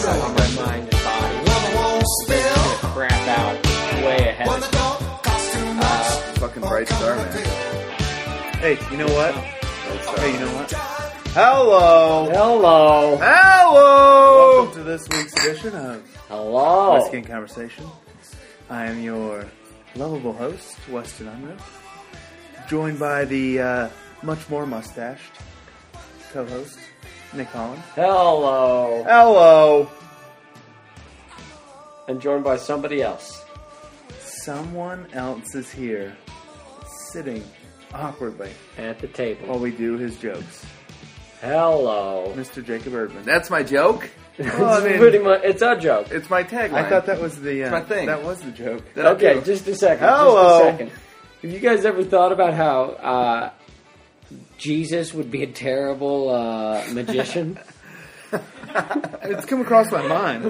on my mind and body. Crap out way ahead. Fucking Bright Star, man. Hey, you know what? Hey, you know what? Hello! Hello! Hello! Welcome to this week's edition of Hello! Whiskey and Conversation. I am your lovable host, Weston Unruh, joined by the much more mustached co-host, Nick Holland. Hello! Hello! And joined by somebody else. Someone else is here, sitting awkwardly At the table. while we do his jokes. Hello. Mr. Jacob Erdman. That's my joke? Well, I mean, Pretty much, it's a joke. It's my tagline. I thought that was the my thing. That was the joke. That I Okay, do. just a second. Hello. Just a second. Have you guys ever thought about how Jesus would be a terrible magician? It's come across my mind.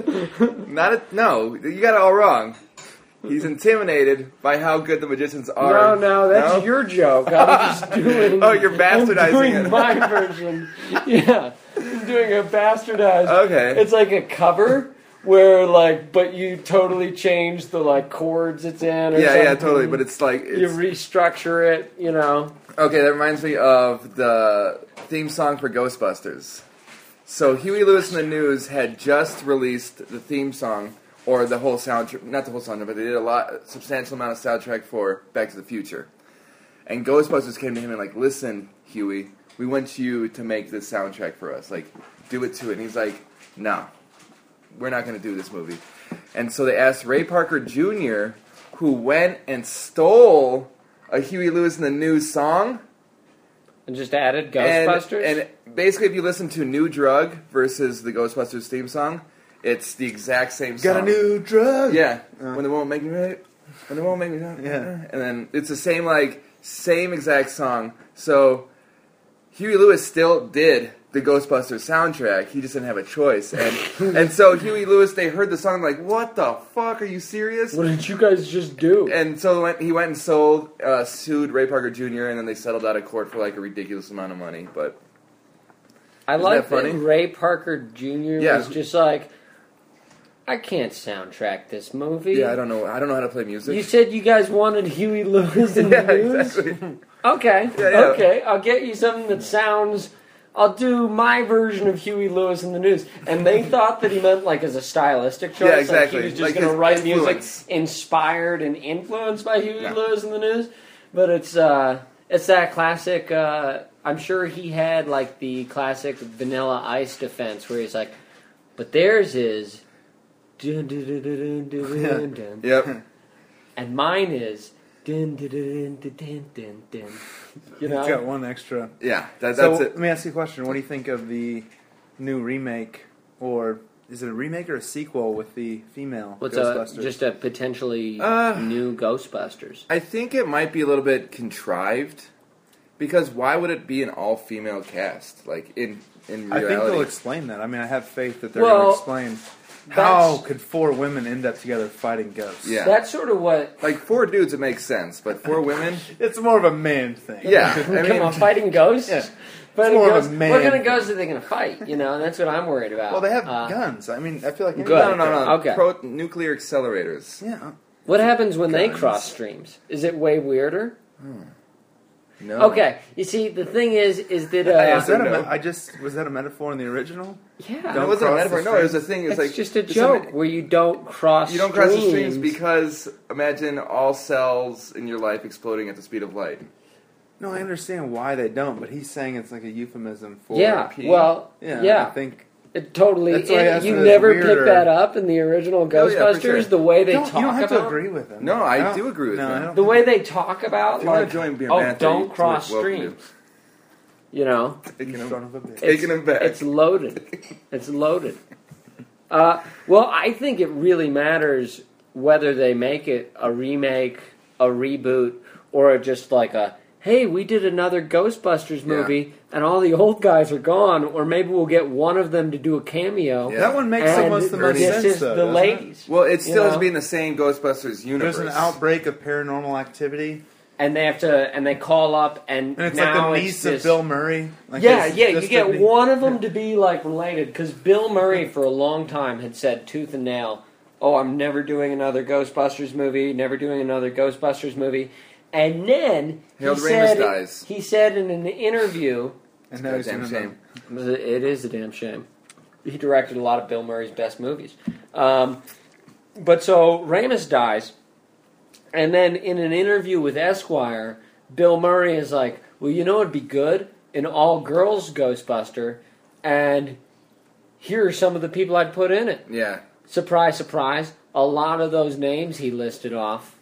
No, you got it all wrong. He's intimidated by how good the magicians are. No, that's your joke. I'm just doing. Oh, you're bastardizing I'm doing it. my version. Yeah, I'm doing a bastardized. Okay. It's like a cover where, but you totally change the chords it's in. Or Yeah, something. totally. But it's like You restructure it. okay. That reminds me of the theme song for Ghostbusters. So Huey Lewis and the News had just released the theme song, or the whole soundtrack. Not the whole soundtrack, but they did a substantial amount of soundtrack for Back to the Future. And Ghostbusters came to him and listen, Huey, we want you to make this soundtrack for us. Do it to it. And he's like, no, we're not going to do this movie. And so they asked Ray Parker Jr., who went and stole a Huey Lewis and the News song. And just added Ghostbusters? And basically, if you listen to New Drug versus the Ghostbusters theme song, it's the exact same song. Got a new drug. Yeah. When it won't make me right. When it won't make me right. Yeah. And then it's the same exact song. So Huey Lewis still did the Ghostbusters soundtrack. He just didn't have a choice. And so Huey Lewis, they heard the song like, what the fuck? Are you serious? What did you guys just do? And so he went and sued Ray Parker Jr. and then they settled out of court for a ridiculous amount of money. But I Isn't like that funny? that Ray Parker Jr. Yeah. was just like, I can't soundtrack this movie. yeah, I don't know how to play music. You said you guys wanted Huey Lewis in yeah, the news? exactly. Okay, Yeah, yeah. okay. I'll get you something that sounds... I'll do my version of Huey Lewis in the news. And they thought that he meant as a stylistic choice. Yeah, exactly. He was just Like going to his write influence. music inspired and influenced by Huey Yeah. Lewis in the news. But it's that classic... I'm sure he had the classic Vanilla Ice defense where he's like, but theirs is... Dun, dun, dun, dun, dun, dun, dun. Yep. And mine is... Dun, dun, dun, dun, dun, dun, dun. You know? It's got one extra. Yeah, that's So it. let me ask you a question. What do you think of the new remake, or is it a remake or a sequel with the female What's Ghostbusters? just a potentially new Ghostbusters? I think it might be a little bit contrived, because why would it be an all-female cast? In reality, I think they'll explain that. I mean, I have faith that they're Well, going to explain how could 4 women end up together fighting ghosts. Yeah. That's sort of what... 4 dudes, it makes sense, but 4 women, It's more of a man thing. yeah. Come on, fighting ghosts? Yeah. Fighting more of a ghosts? man What kind of thing. ghosts are they going to fight? That's what I'm worried about. Well, they have guns. I mean, I feel like... Good. no. Okay. Nuclear accelerators. Yeah. What happens when they Guns. cross streams? Is it way weirder? No. Okay, you see, the thing is that... Was that, no. was that a metaphor in the original? yeah, No, it Don't wasn't a cross metaphor. the No, it was a streams. thing. it's just a joke where you don't cross You don't cross the streams because imagine all cells in your life exploding at the speed of light. No, I understand why they don't, but he's saying it's like a euphemism for... Yeah, pee. well, Yeah, yeah. I think... It totally. That's why I asked You if it's never weird picked or- that up in the original Oh, yeah, for Ghostbusters. sure. The way they you talk don't have about to agree with him. No, I do agree with no, I him. don't. the way they talk about If you want like, to join beer oh, banter, don't you- cross welcome to. streams. You know, Taking You them- son of a bitch. It's- Taking them back. It's loaded. It's loaded. Well, I think it really matters whether they make it a remake, a reboot, or just like a, hey, we did another Ghostbusters movie, and all the old guys are gone, or maybe we'll get one of them to do a cameo. Yeah. That one makes and almost the most this sense, is though, the doesn't it? ladies. Well, it still You has know? been the same Ghostbusters universe. There's an outbreak of paranormal activity, and they call up, and And it's now like the it's niece this, of Bill Murray. Like yeah, his you sister get be- one of them to be like related, because Bill Murray for a long time had said tooth and nail, "Oh, I'm never doing another Ghostbusters movie, never doing another Ghostbusters movie," and then Harold Ramis said dies. he said in an interview, And now he's Goddamn doing shame. it is a damn shame. He directed a lot of Bill Murray's best movies, but so Ramis dies, and then in an interview with Esquire, Bill Murray is like, "Well, you know, it'd be good, an all-girls Ghostbuster, and here are some of the people I'd put in it." Yeah. Surprise, surprise, a lot of those names he listed off.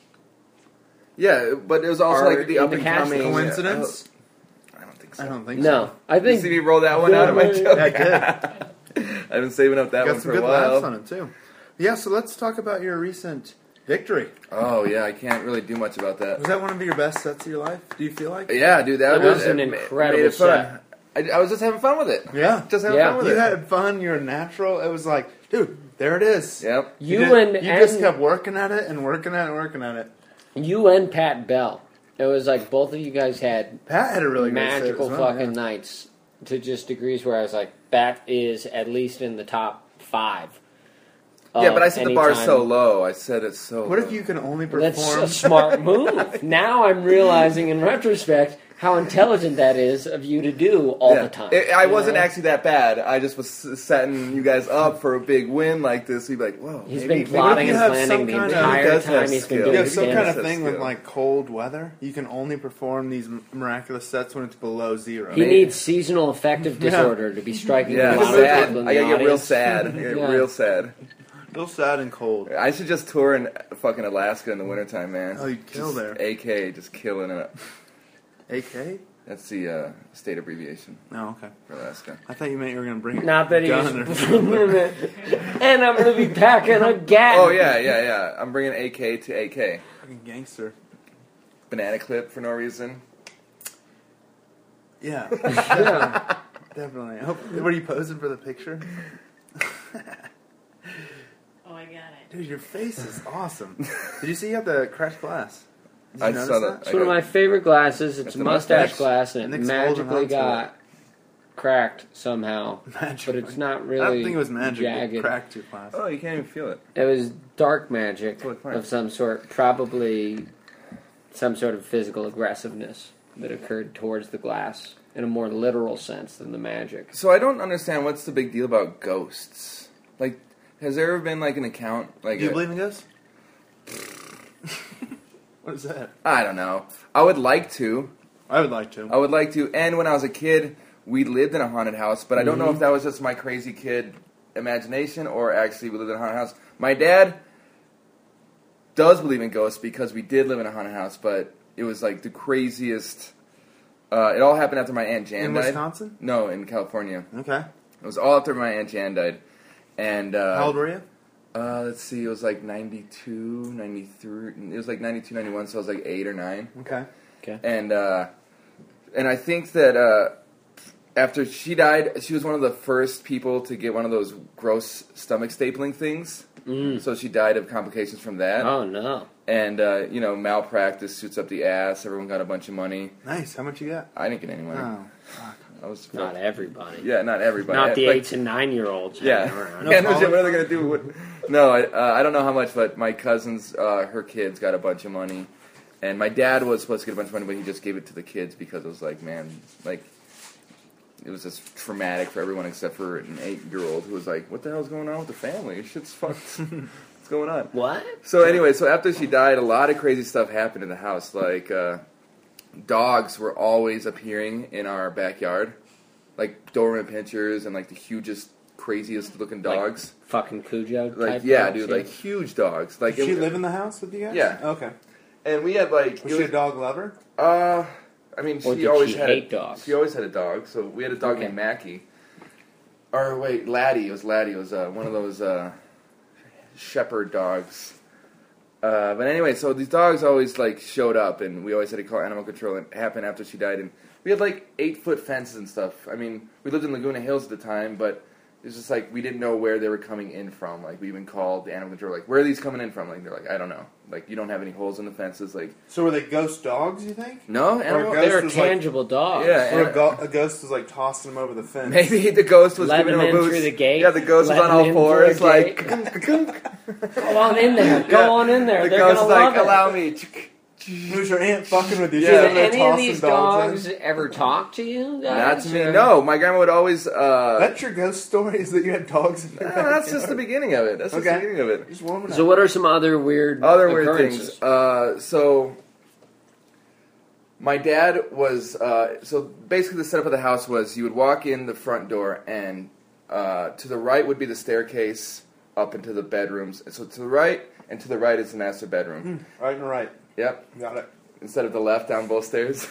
Yeah, but it was also Are like the in up the and cast coming. Coincidence? I don't think so. I don't think No, so. I You think see me roll that one Bill out of my Murray- joke? Yeah, I did. I've been saving up that Got one some for a good laughs on while. it, too. Yeah, so let's talk about your recent victory. Oh, yeah, I can't really do much about that. Was that one of your best sets of your life, do you feel like? Yeah, dude, that It was an it incredible made it fun. I was just having fun with it. Yeah. Just having Yeah. fun with You it. had fun, you're natural. It was like, dude, there it is. Yep. you just kept working at it and working at it and working at it. you and Pat Bell. It was like both of you guys had Pat had a really magical good set as well, fucking nights to just degrees where I was like, that is at least in the top 5. Yeah, but I set the bar anytime. so low. I said it so What low. if you can only That's perform? a smart move. Now I'm realizing in retrospect how intelligent that is of you to do all the time. I You wasn't know? actually that bad. I just was setting you guys up for a big win like this. You'd be like, whoa. He's maybe- been plotting you and have planning some the kind of- entire He does have time he's been skill. doing You have some kind stand-up. of thing skill. with like cold weather. You can only perform these miraculous sets when it's below zero. He needs seasonal affective disorder to be striking Yeah, a lot of sad. people in I the gotta get real audience. sad. I get Yeah. real sad. Real sad and cold. I should just tour in fucking Alaska in the wintertime, man. Oh, you'd kill Just there. AK, just killing it. AK? That's the state abbreviation Oh, okay. for Alaska. I thought you meant you were going to bring a Not that he gun was, or and I'm going to be packing a gat. Oh, yeah. I'm bringing AK to AK. fucking gangster. Banana clip for no reason. Yeah. Yeah. Definitely. I hope, were you posing for the picture? Oh, I got it. Dude, your face is awesome. Did you see you have the cracked glass? Did you I notice saw that? that. It's one of my favorite glasses. It's It's a a mustache mustache. glass, and it Nick's holding magically on to got cracked somehow. Magically. But it's not really I don't think it was magic. jagged. It cracked your glass. Oh, you can't even feel it. It was dark magic Totally fine. of some sort, probably some sort of physical aggressiveness that occurred towards the glass in a more literal sense than the magic. So I don't understand what's the big deal about ghosts. Like, has there ever been like an account like Do you a- believe in ghosts? What is that? I don't know. I would like to. I would like to. I would like to. And when I was a kid, we lived in a haunted house, but I don't know if that was just my crazy kid imagination or actually we lived in a haunted house. My dad does believe in ghosts because we did live in a haunted house, but it was like the craziest. It all happened after my Aunt Jan In died. Wisconsin? No, in California. Okay. It was all after my Aunt Jan died. And How old were you? let's see, it was like 92, 93. It was like 92, 91, so I was like 8 or 9. Okay. Okay. And I think that after she died, she was one of the first people to get one of those gross stomach stapling things. So she died of complications from that. Oh no! And malpractice suits up the ass. Everyone got a bunch of money. Nice. How much you got? I didn't get any money. Oh, fuck. I was Not everybody. Yeah, not everybody. Not the But- 8 to 9-year-olds. Yeah. hanging around. Yeah, no shit, what are they going to do? No, I don't know how much, but my cousins, her kids got a bunch of money. And my dad was supposed to get a bunch of money, but he just gave it to the kids because it was like, man, like, it was just traumatic for everyone except for an 8-year-old who was like, what the hell's going on with the family? Shit's fucked. What's going on? What? So anyway, so after she died, a lot of crazy stuff happened in the house. Like, dogs were always appearing in our backyard. Like Doberman Pinschers and like the hugest, craziest looking dogs. Fucking Cujo type. Like, yeah, dogs, dude, like huge dogs. Like, Did she it- live in the house with you guys? Yeah. Okay. and we had like, Was it she a dog lover? I mean, Or she did always she had hate dogs? She always had a dog. So we had a dog Okay. named Mackie. Or wait, Laddie. It was Laddie. It was one of those shepherd dogs. But anyway, so these dogs always like showed up, and we always had to call animal control. And it happened after she died, and we had like 8-foot fences and stuff. I mean, we lived in Laguna Hills at the time, but It's just like we didn't know where they were coming in from. Like we even called the animal control, like, where are these coming in from? Like they're like, I don't know. Like you don't have any holes in the fences. Like So were they ghost dogs, you think? no, animal. ghost They're was like- tangible dogs. Yeah, Or a ghost was like tossing them over the fence? Maybe the ghost was Letting giving them him a in boost. through the gate. Yeah, the ghost was Letting on all them in fours, through a like. Go on in there. Go on in there. The They're ghost gonna is like, love it. allow me. Who's your aunt fucking with you? Yeah. She's Did over there any of tossing these dogs dogs ever talk to you? Not guys, to me. or- No, my grandma would always. That's your ghost story? Is that you had dogs in your No, that's just the beginning of it. That's just the Okay. beginning of it. Just warming So up. what are some other weird Things. occurrences? So my dad was. So basically, the setup of the house was you would walk in the front door, and to the right would be the staircase up into the bedrooms. So to the right and to the right is the master bedroom. Right and right. Yep. Got it. Instead of the left down both stairs.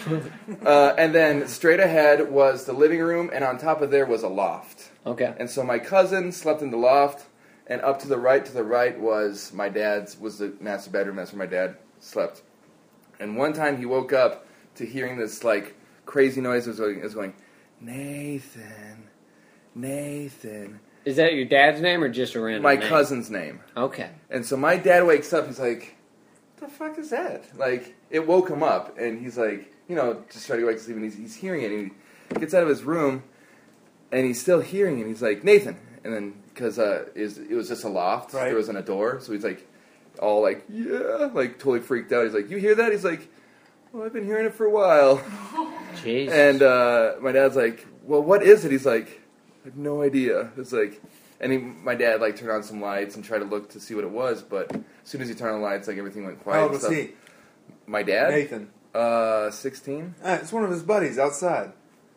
And then straight ahead was the living room, and on top of there was a loft. Okay. And so my cousin slept in the loft, and up to the right was my dad's, was the master bedroom. That's where my dad slept. And one time he woke up to hearing this like crazy noise. It was going, Nathan, Nathan. Is that your dad's name or just a random My name? cousin's name. Okay. And so my dad wakes up. He's like, "What the fuck is that?" Like it woke him up, and he's like, just trying to go back to sleep. And he's hearing it. And he gets out of his room, and he's still hearing it. He's like, "Nathan," and then because it was just a loft, Right. there wasn't a door, so he's like, all like, yeah, like totally freaked out. He's like, "You hear that?" He's like, "Well, I've been hearing it for a while." Jeez. And my dad's like, "Well, what is it?" He's like, "I have no idea." It's like, and my dad like turned on some lights and tried to look to see what it was, but as soon as he turned on the lights, like everything went quiet. How old and was stuff. he? My dad, Nathan. 16. It's one of his buddies outside.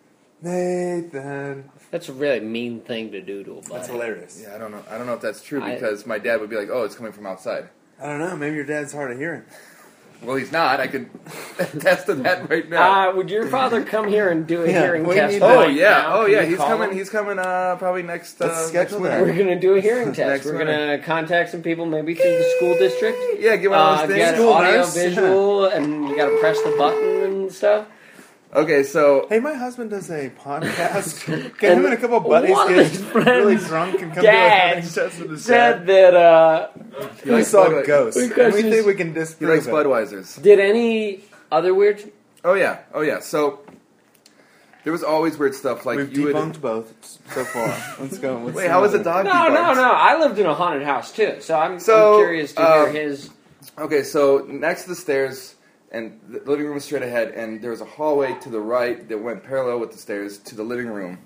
Nathan. That's a really mean thing to do to a buddy. That's hilarious. Yeah, I don't know if that's true I- because my dad would be like, "Oh, it's coming from outside." I don't know. Maybe your dad's hard of hearing. Well, he's not. I could test to that right now. Would your father come here and do a Yeah, hearing we test? need Oh right yeah, now? Can you he's call coming. him? He's coming. Probably next. Let's Next schedule winter. that. We're going to do a hearing test. Next We're winter. going to contact some people, maybe through the school district. Yeah, get one of those things. Get School audio, nurse. visual, and you got to press the button and stuff. Okay, so Hey, my husband does a podcast. Can him and a couple of buddies one of get his really friends' drunk and come dads to a test with his Said dad? that, he We likes saw Budweiser. ghosts. And Because we he's- think we can He disprove likes it. Budweisers. did any other weird... Oh yeah. So there was always weird stuff like We've you would. debunked both so far. Let's go. Let's Wait, see how was what the dog? No. debunked? I lived in a haunted house, too. So I'm So, curious to hear his... Okay, so next to the stairs, and the living room was straight ahead, and there was a hallway to the right that went parallel with the stairs to the living room.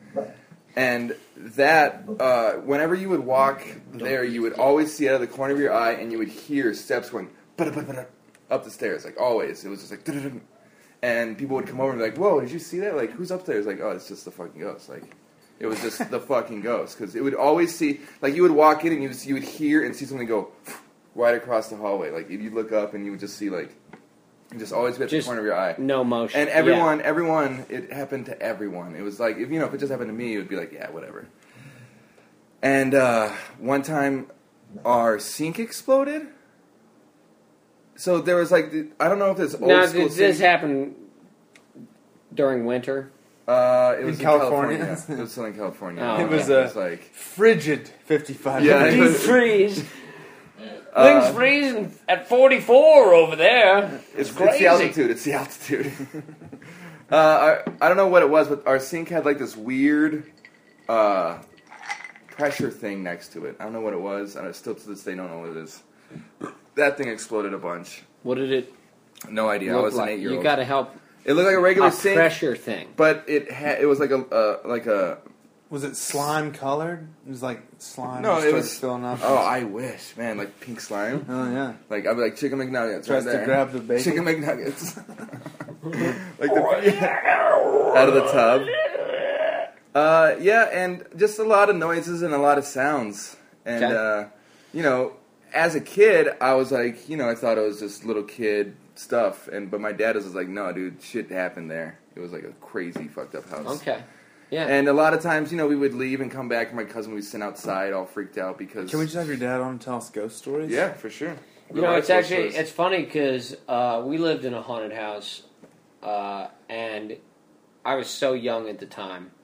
And that, whenever you would walk there, you would always see out of the corner of your eye, and you would hear steps going "Ba-da-ba-da-ba-da," up the stairs, like always. It was just like, "Da-da-da-da." And people would come over and be like, "Whoa, did you see that? Like, who's up there?" It's like, "Oh, it's just the fucking ghost." Like, it was just the fucking ghost because it would always see, like, you would walk in and you would hear and see something go right across the hallway. Like, if you look up and you would just see like. Just always be at the Just corner of your eye. No motion. And everyone, it happened to everyone. It was like, if it just happened to me, it would be like, yeah, whatever. And one time, our sink exploded. So there was like, I don't know if this old Now, school did this sink. happen during winter? It was In California? It was still in California. Oh, It was It was like, frigid 55. Yeah, it Deep was- freeze. Things freezing at 44 over there. It's crazy. the altitude. It's the altitude. I don't know what it was, but our sink had like this weird pressure thing next to it. I don't know what it was, and I still to this day don't know what it is. That thing exploded a bunch. What did it No idea. I look was like? an 8-year-old. You got to help It looked like a regular a sink, pressure thing. but it was like a. Was it slime colored? It was like slime. No, that it started was. filling up. Oh, I wish, man, like pink slime. Oh, yeah. Like I'd be like chicken McNuggets. Tries right to there. grab the bacon. Chicken McNuggets. Like out of the tub. Yeah, and just a lot of noises and a lot of sounds. And Okay. as a kid, I was like, I thought it was just little kid stuff. But my dad was like, no, dude, shit happened there. It was like a crazy fucked up house. Okay. Yeah. And a lot of times, we would leave and come back, and my cousin would be sitting outside, all freaked out because. Can we just have your dad on and tell us ghost stories? Yeah, for sure. it's actually, it's funny because we lived in a haunted house, and I was so young at the time.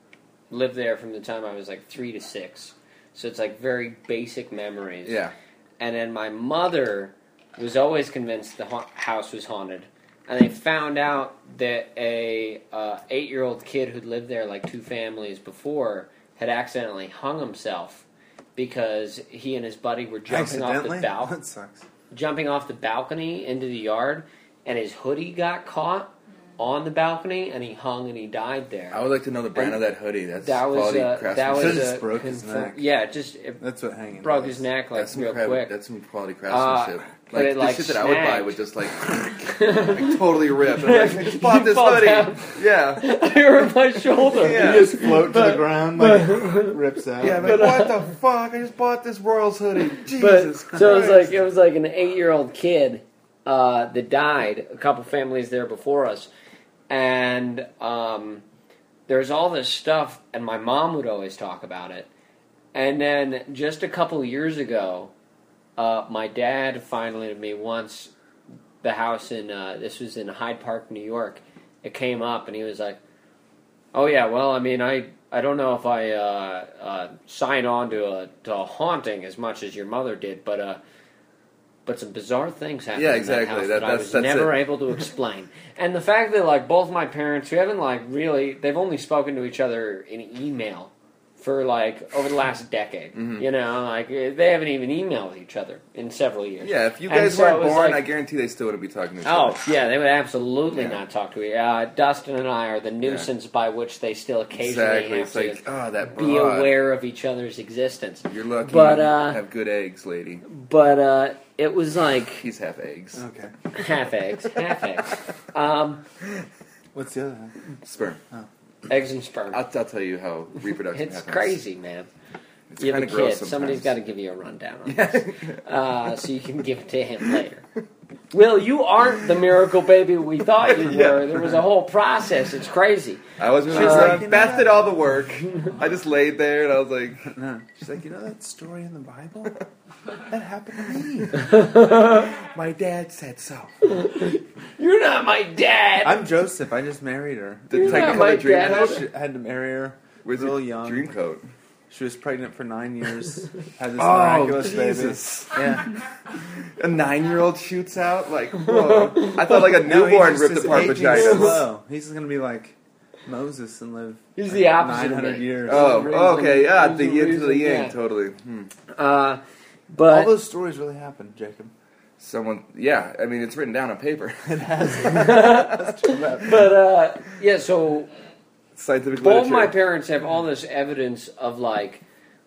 lived there from the time I was like 3 to 6. So it's like very basic memories. Yeah. And then my mother was always convinced the house was haunted. And they found out that a 8-year-old kid who'd lived there like 2 families before had accidentally hung himself because he and his buddy were jumping off the That sucks. jumping off the balcony into the yard, and his hoodie got caught on the balcony, and he hung and he died there. I would like to know the brand of that hoodie. That's That was quality that craftsmanship. was Just broke his neck. Yeah, That's what hanging broke does. his neck like That's some real quick. That's some quality craftsmanship. but it, the like, shit that I would buy snagged. would just like totally rip. And like, I just bought this Fall hoodie. down. Yeah. I hurt my shoulder. Yeah. You just float to the ground, like rips out. Yeah, but what the fuck? I just bought this Royals hoodie. But Jesus Christ. so it was like an 8-year-old kid that died. A couple families there before us, and there's all this stuff, and my mom would always talk about it. And then just a couple years ago, my dad finally to me once the house in this was in Hyde Park, New York. It came up, and he was like, "Oh yeah, well, I mean, I don't know if I sign on to a haunting as much as your mother did, but some bizarre things happened Yeah, in that exactly. house that I was That's never it. able to explain." And the fact that like both my parents, who haven't like really, they've only spoken to each other in email for like over the last decade. Mm-hmm. You know, like they haven't even emailed each other in several years. Yeah, if you And guys so weren't it was born, like- I guarantee they still wouldn't be talking to each Oh, other. yeah, they would absolutely Yeah. not talk to each other. Dustin and I are the nuisance by which they still occasionally Exactly. have It's to like, oh, that be broad. aware of each other's existence. You're lucky But, you have good eggs, lady. But it was like He's half eggs. Okay. half eggs. What's the other half? Sperm. Eggs and sperm. I'll tell you how reproduction It's happens. crazy, man. It's You have kind a of gross kid. sometimes. Somebody's got to give you a rundown on this, so you can give it to him later. Will, you aren't the miracle baby we thought you Yeah. were. There was a whole process. It's crazy. I was really She's like, you know Beth that- did all the work. I just laid there and I was like, No. She's like, you know that story in the Bible? That happened to me. my dad said so. You're not my dad. I'm Joseph. I just married her. The You're not Technicolor my dream dad. coat? I had to marry her Where's real your young. dream coat? She was pregnant for 9 years. Had this Oh, miraculous Jesus. baby. Yeah. A 9-year-old shoots out? Like, whoa. I thought like a No, newborn he's ripped just apart aging vaginas. slow. He's gonna be like Moses and live He's the opposite of 900 me. years. Oh, Reason- okay, yeah, reason- the yin to the reason, yang, yeah. totally. All But those stories really happened, Jacob. Someone, yeah, I mean, it's written down on paper. It has. That's true. but yeah. So Scientific both literature. my parents have all this evidence of like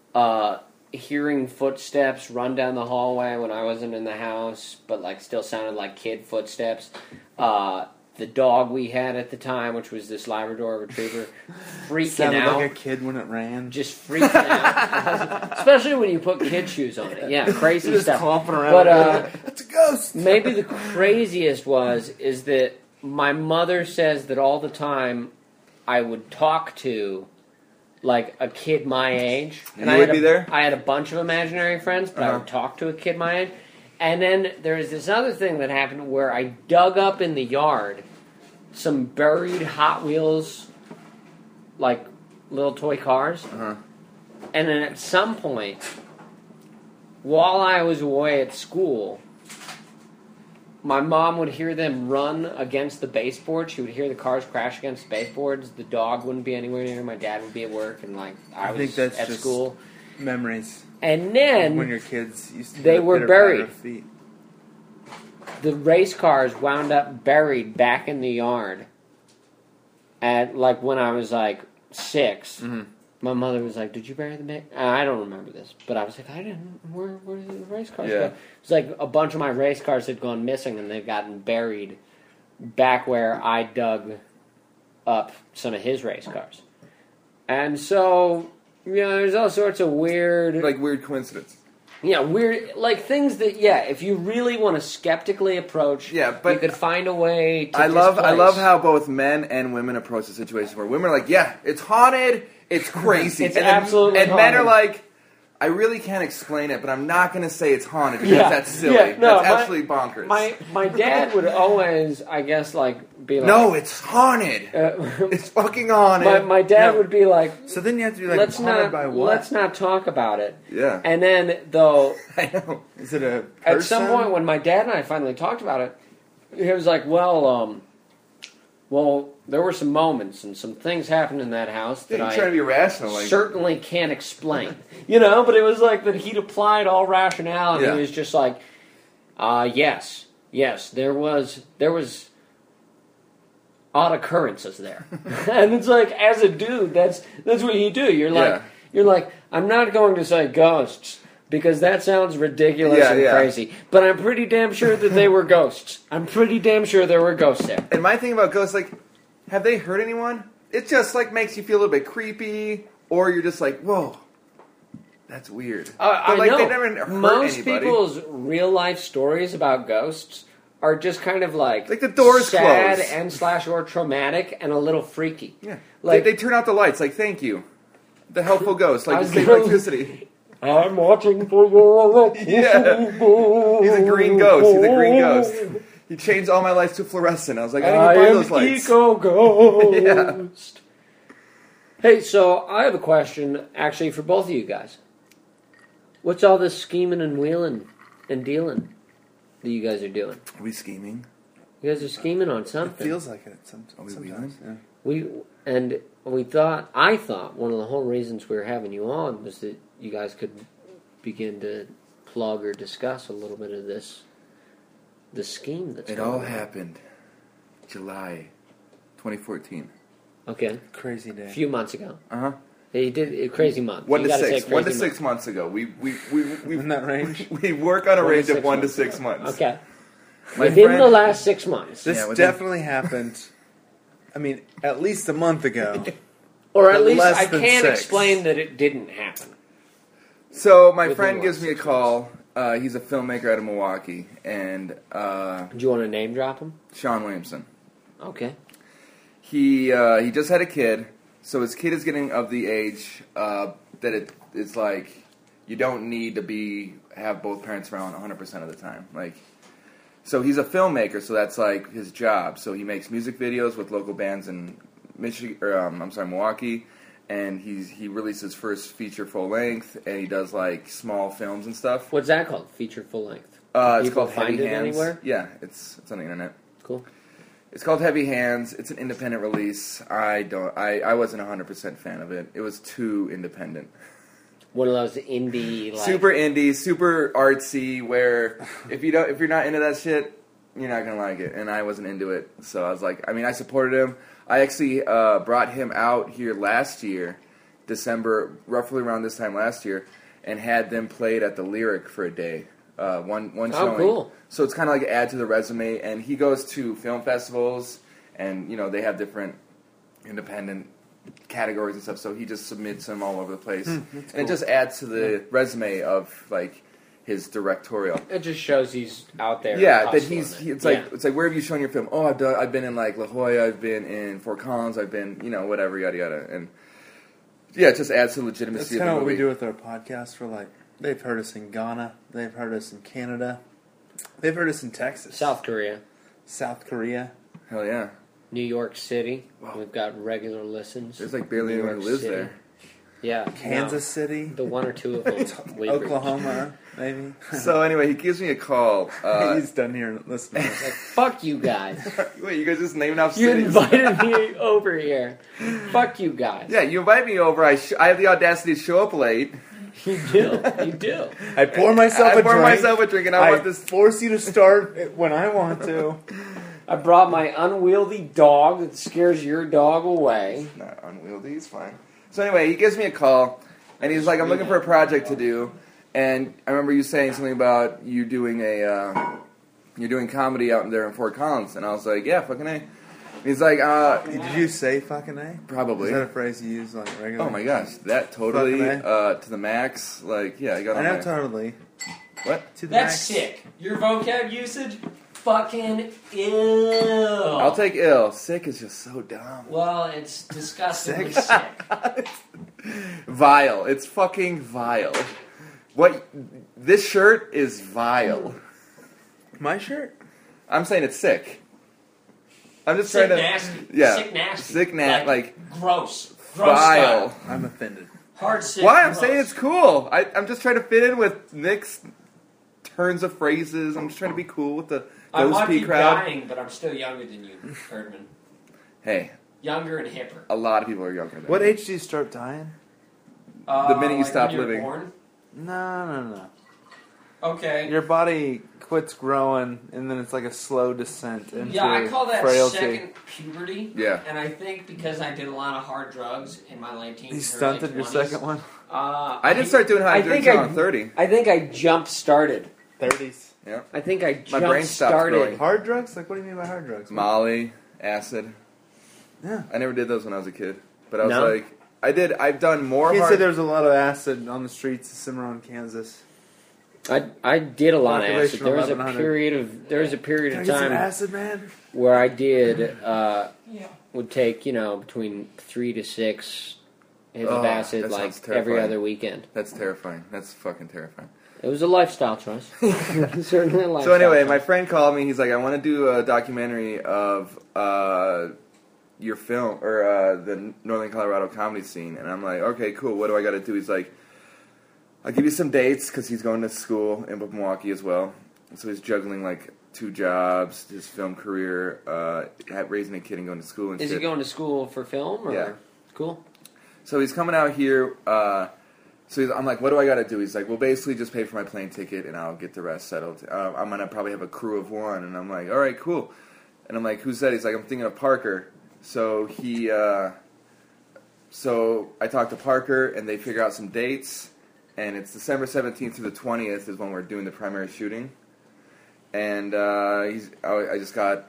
hearing footsteps run down the hallway when I wasn't in the house, but like still sounded like kid footsteps. The dog we had at the time, which was this Labrador Retriever, freaking Sounded out. like a kid when it ran. Just freaking out, especially when you put kid shoes on it. Yeah, crazy Just stuff. clomping around. But It's a ghost. maybe the craziest is that my mother says that all the time I would talk to like a kid my age, You I would had be there? I had a bunch of imaginary friends, but I would talk to a kid my age. And then there's this other thing that happened where I dug up in the yard some buried Hot Wheels, like little toy cars. Uh-huh. And then at some point, while I was away at school, my mom would hear them run against the baseboard. She would hear the cars crash against the baseboards. The dog wouldn't be anywhere near. My dad would be at work, and like I think was that's at just school. Memories. And then When your kids used to they hear the were pitter-patter buried. of feet. the race cars wound up buried back in the yard. At like when I was like 6, my mother was like, "Did you bury the?" I don't remember this, but I was like, "I didn't. Where did the race cars Yeah. go?" It's like a bunch of my race cars had gone missing, and they'd gotten buried back where I dug up some of his race cars. And so, you know, there's all sorts of weird, Like weird coincidence. weird, like things that, if you really want to skeptically approach, Yeah, but you could find a way to I love displace. how both men and women approach the situation where women are like, yeah, it's haunted, it's crazy. It's and then- absolutely And men are haunted. like, I really can't explain it, but I'm not going to say it's haunted because that's silly. That's absolutely bonkers. My dad would always, I guess, like be like, no, it's haunted. It's fucking haunted. My dad would be like, So then you have to be like, let's haunted not by what? let's not talk about it. Yeah. And then though, I know. Is it a person? at some point when my dad and I finally talked about it, he was like, well, there were some moments and some things happened in that house that You're I trying to be rational. Like, certainly can't explain. But it was like that he'd applied all rationale, and Yeah. he was just like, yes, there was odd occurrences there. And it's like, as a dude, that's what you do. You're like, I'm not going to say ghosts, because that sounds ridiculous and crazy. But I'm pretty damn sure that they were ghosts. I'm pretty damn sure there were ghosts there. And my thing about ghosts, like, have they hurt anyone? It just, like, makes you feel a little bit creepy, or you're just like, whoa, that's weird. I like, know. they never hurt Most anybody. people's real-life stories about ghosts are just kind of like the doors sad close. and / or traumatic and a little freaky. Yeah. Like, they turn out the lights, like, thank you. The helpful ghost, I like, was to save gonna- electricity. I'm watching for your Yeah. He's a green ghost. He changed all my lights to fluorescent. I was like, I didn't even buy those lights. Eco Ghost. Yeah. Hey, so I have a question, actually, for both of you guys. What's all this scheming and wheeling and dealing that you guys are doing? Are we scheming? You guys are scheming on It something. feels like it Are we sometimes. Yeah. I thought one of the whole reasons we were having you on was that you guys could begin to plug or discuss a little bit of the scheme that's It going all on. happened July 2014. Okay, Crazy day. a few months ago. Uh-huh. He did a crazy month. 1 You to gotta say 6. crazy 1 to month. 6 months ago. We In that range? we work on a 1 to range 6 of 1 to months. 6 months. Okay. My Within friend- the last 6 months. This Yeah, within- definitely happened, I mean, at least a month ago. Or at least less I than can't 6. explain that it didn't happen. So my Within friend what, gives me a 6 call. He's a filmmaker out of Milwaukee, and Do you want to name drop him? Sean Williamson. Okay. He just had a kid, so his kid is getting of the age that it's like you don't need to have both parents around 100% of the time. Like, so he's a filmmaker, so that's like his job. So he makes music videos with local bands in Milwaukee, and he released his first feature full length, and he does like small films and stuff. What's that called? Feature full length. It's People called find Heavy it Hands. anywhere? Yeah, it's on the internet. Cool. It's called Heavy Hands. It's an independent release. I wasn't 100% fan of it. It was too independent. One of those indie, like, Super indie, super artsy, where if you're not into that shit, you're not gonna like it. And I wasn't into it, so I was like, I supported him. I actually brought him out here last year, December, roughly around this time last year, and had them played at the Lyric for a day. One showing. cool. So it's kind of like an add to the resume. And he goes to film festivals, and they have different independent categories and stuff. So he just submits them all over the place, and it just adds to the resume of like his directorial. It just shows he's out there. Yeah, that hustling it's it. like Yeah. it's like, where have you shown your film? Oh, I've been in like La Jolla, I've been in Fort Collins, I've been whatever, yada yada, and yeah, it just adds to the That's legitimacy kind of of the what we movie. do with our podcast. We're like, they've heard us in Ghana, they've heard us in Canada, they've heard us in Texas, South Korea, South Korea. Hell yeah, New York City. Wow. We've got regular listens. there's like barely New anyone who York lives City. there. Yeah, Kansas City, no, the one or two of them. we reached. Oklahoma, maybe. So anyway, he gives me a call. He's done here listening. Like, fuck you guys. Wait, you guys just naming off You cities? invited me over here. Fuck you guys. Yeah, you invite me over. I have the audacity to show up late. You do. You do. I pour myself I a pour drink. myself a drink, and I want this. force you to start when I want to. I brought my unwieldy dog that scares your dog away. Not unwieldy. It's fine. So anyway, he gives me a call, and he's like, "I'm looking for a project to do." And I remember you saying something about you doing you're doing comedy out there in Fort Collins, and I was like, "Yeah, fucking A." And he's like, Did you say fucking A? "Probably." Is that a phrase you use like regularly? Oh my gosh, that totally Fucking to the max. Like, yeah, I got I on know my totally. what? To the That's max. sick. Your vocab usage? Fucking ill. I'll take ill. Sick is just so dumb. Well, it's disgustingly Sick? sick. Vile. It's fucking vile. What? This shirt is vile. My shirt? I'm saying it's sick. I'm just Sick trying to. nasty. Yeah. Sick nasty. Sick like gross. Gross vile. style. I'm offended. Hard sick. Why? I'm gross. saying it's cool. I'm just trying to fit in with Nick's turns of phrases. I'm just trying to be cool with the I Ghost might P be crowd. dying, but I'm still younger than you, Erdman. Hey, Younger and hipper. a lot of people are younger than What me. age do you start dying? The minute you like stop when you were living. born? No. Okay. Your body quits growing, and then it's like a slow descent into Yeah, I call that frailty. second puberty. Yeah. And I think because I did a lot of hard drugs in my late teens. You and stunted early your 20s, second one? I didn't start doing hard drugs until I'm 30. I think I jump started. 30s. Yeah. I think I My jump brain stopped started. growing. Hard drugs? Like, what do you mean by hard drugs? Molly, acid. Yeah. I never did those when I was a kid. But I was No? like, I've done more He hard. said there was a lot of acid on the streets of Cimarron, Kansas. I did a lot of acid. Population There was a 1100. period Can I of get some time acid, man? where I did would take between 3 to 6 hits Oh, of acid that like sounds every terrifying. other weekend. That's terrifying. That's fucking terrifying. It was a lifestyle choice. Certainly a lifestyle. So anyway, choice. my friend called me. He's like, I want to do a documentary of your film or the Northern Colorado comedy scene. And I'm like, okay, cool. What do I got to do? He's like, I'll give you some dates because he's going to school in Milwaukee as well. So he's juggling like 2 jobs, his film career, raising a kid and going to school and Is shit. he going to school for film? Or? Yeah. Cool. So he's coming out here. I'm like, what do I got to do? He's like, well, basically just pay for my plane ticket and I'll get the rest settled. I'm going to probably have a crew of 1. And I'm like, all right, cool. And I'm like, who's that? He's like, I'm thinking of Parker. So so I talked to Parker and they figure out some dates. And it's December 17th through the 20th is when we're doing the primary shooting. And I just got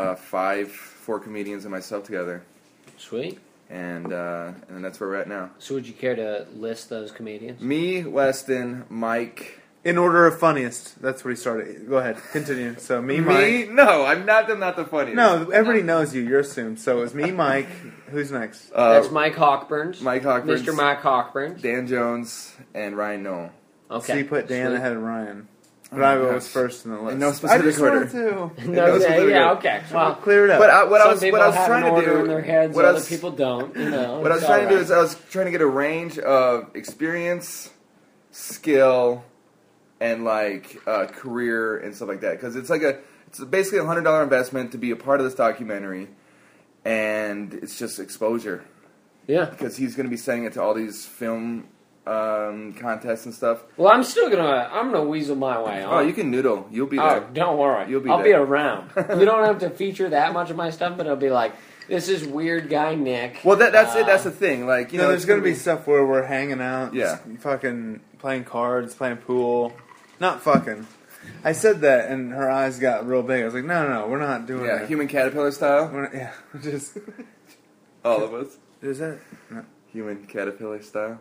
4 comedians and myself together. Sweet. And then that's where we're at now. So would you care to list those comedians? Me, Weston, Mike. In order of funniest. That's what he started. Go ahead. Continue. So, me, Mike. No, I'm not the funniest. No, everybody knows you. You're assumed. So, it was me, Mike. Who's next? That's Mike Hawkburns. Mike Hawkburns. Mr. Mike Hawkburns. Dan Jones and Ryan Noel. Okay. So, you put Dan Sweet. ahead of Ryan. But I was gosh. first in the list. In no specific I just order. wanted to. No, Those yeah, were the yeah, good- okay. Well, Clear it up. But what I some was people have trying an to order do in their heads, what I other was- people don't. You know, What I was it's trying to do all is I was trying to get a range of experience, skill, and like career and stuff like that. Because it's basically $100 investment to be a part of this documentary, and it's just exposure. Yeah. Because he's going to be sending it to all these film contests and stuff. Well, I'm gonna weasel my way on. Oh, you can noodle. You'll be Oh, there. don't worry. You'll be I'll be there. around. You don't have to feature that much of my stuff, but it'll be like, this is weird guy Nick. Well, that's it. That's the thing. Like, you know, there's it's going to be stuff where we're hanging out. Yeah. just fucking playing cards, playing pool. Not fucking. I said that, and her eyes got real big. I was like, no, we're not doing yeah, that. human caterpillar style. We're just. All of us. Is that? No. Human caterpillar style.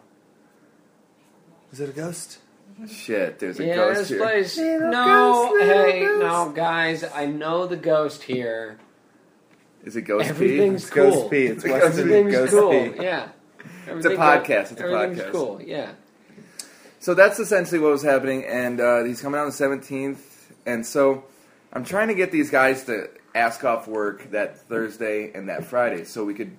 Is it a ghost? Shit, there's a Yeah, ghost this here. place. Little No, ghost, little hey, ghost. no, guys. I know the ghost here. Is it ghost Everything's It's cool. Ghost P. It's It's Weston Everything's Ghost cool. P. Yeah. It's a podcast. It's a Everything's podcast. cool. Yeah. So that's essentially what was happening, and he's coming out on the 17th, and so I'm trying to get these guys to ask off work that Thursday and that Friday, so we could,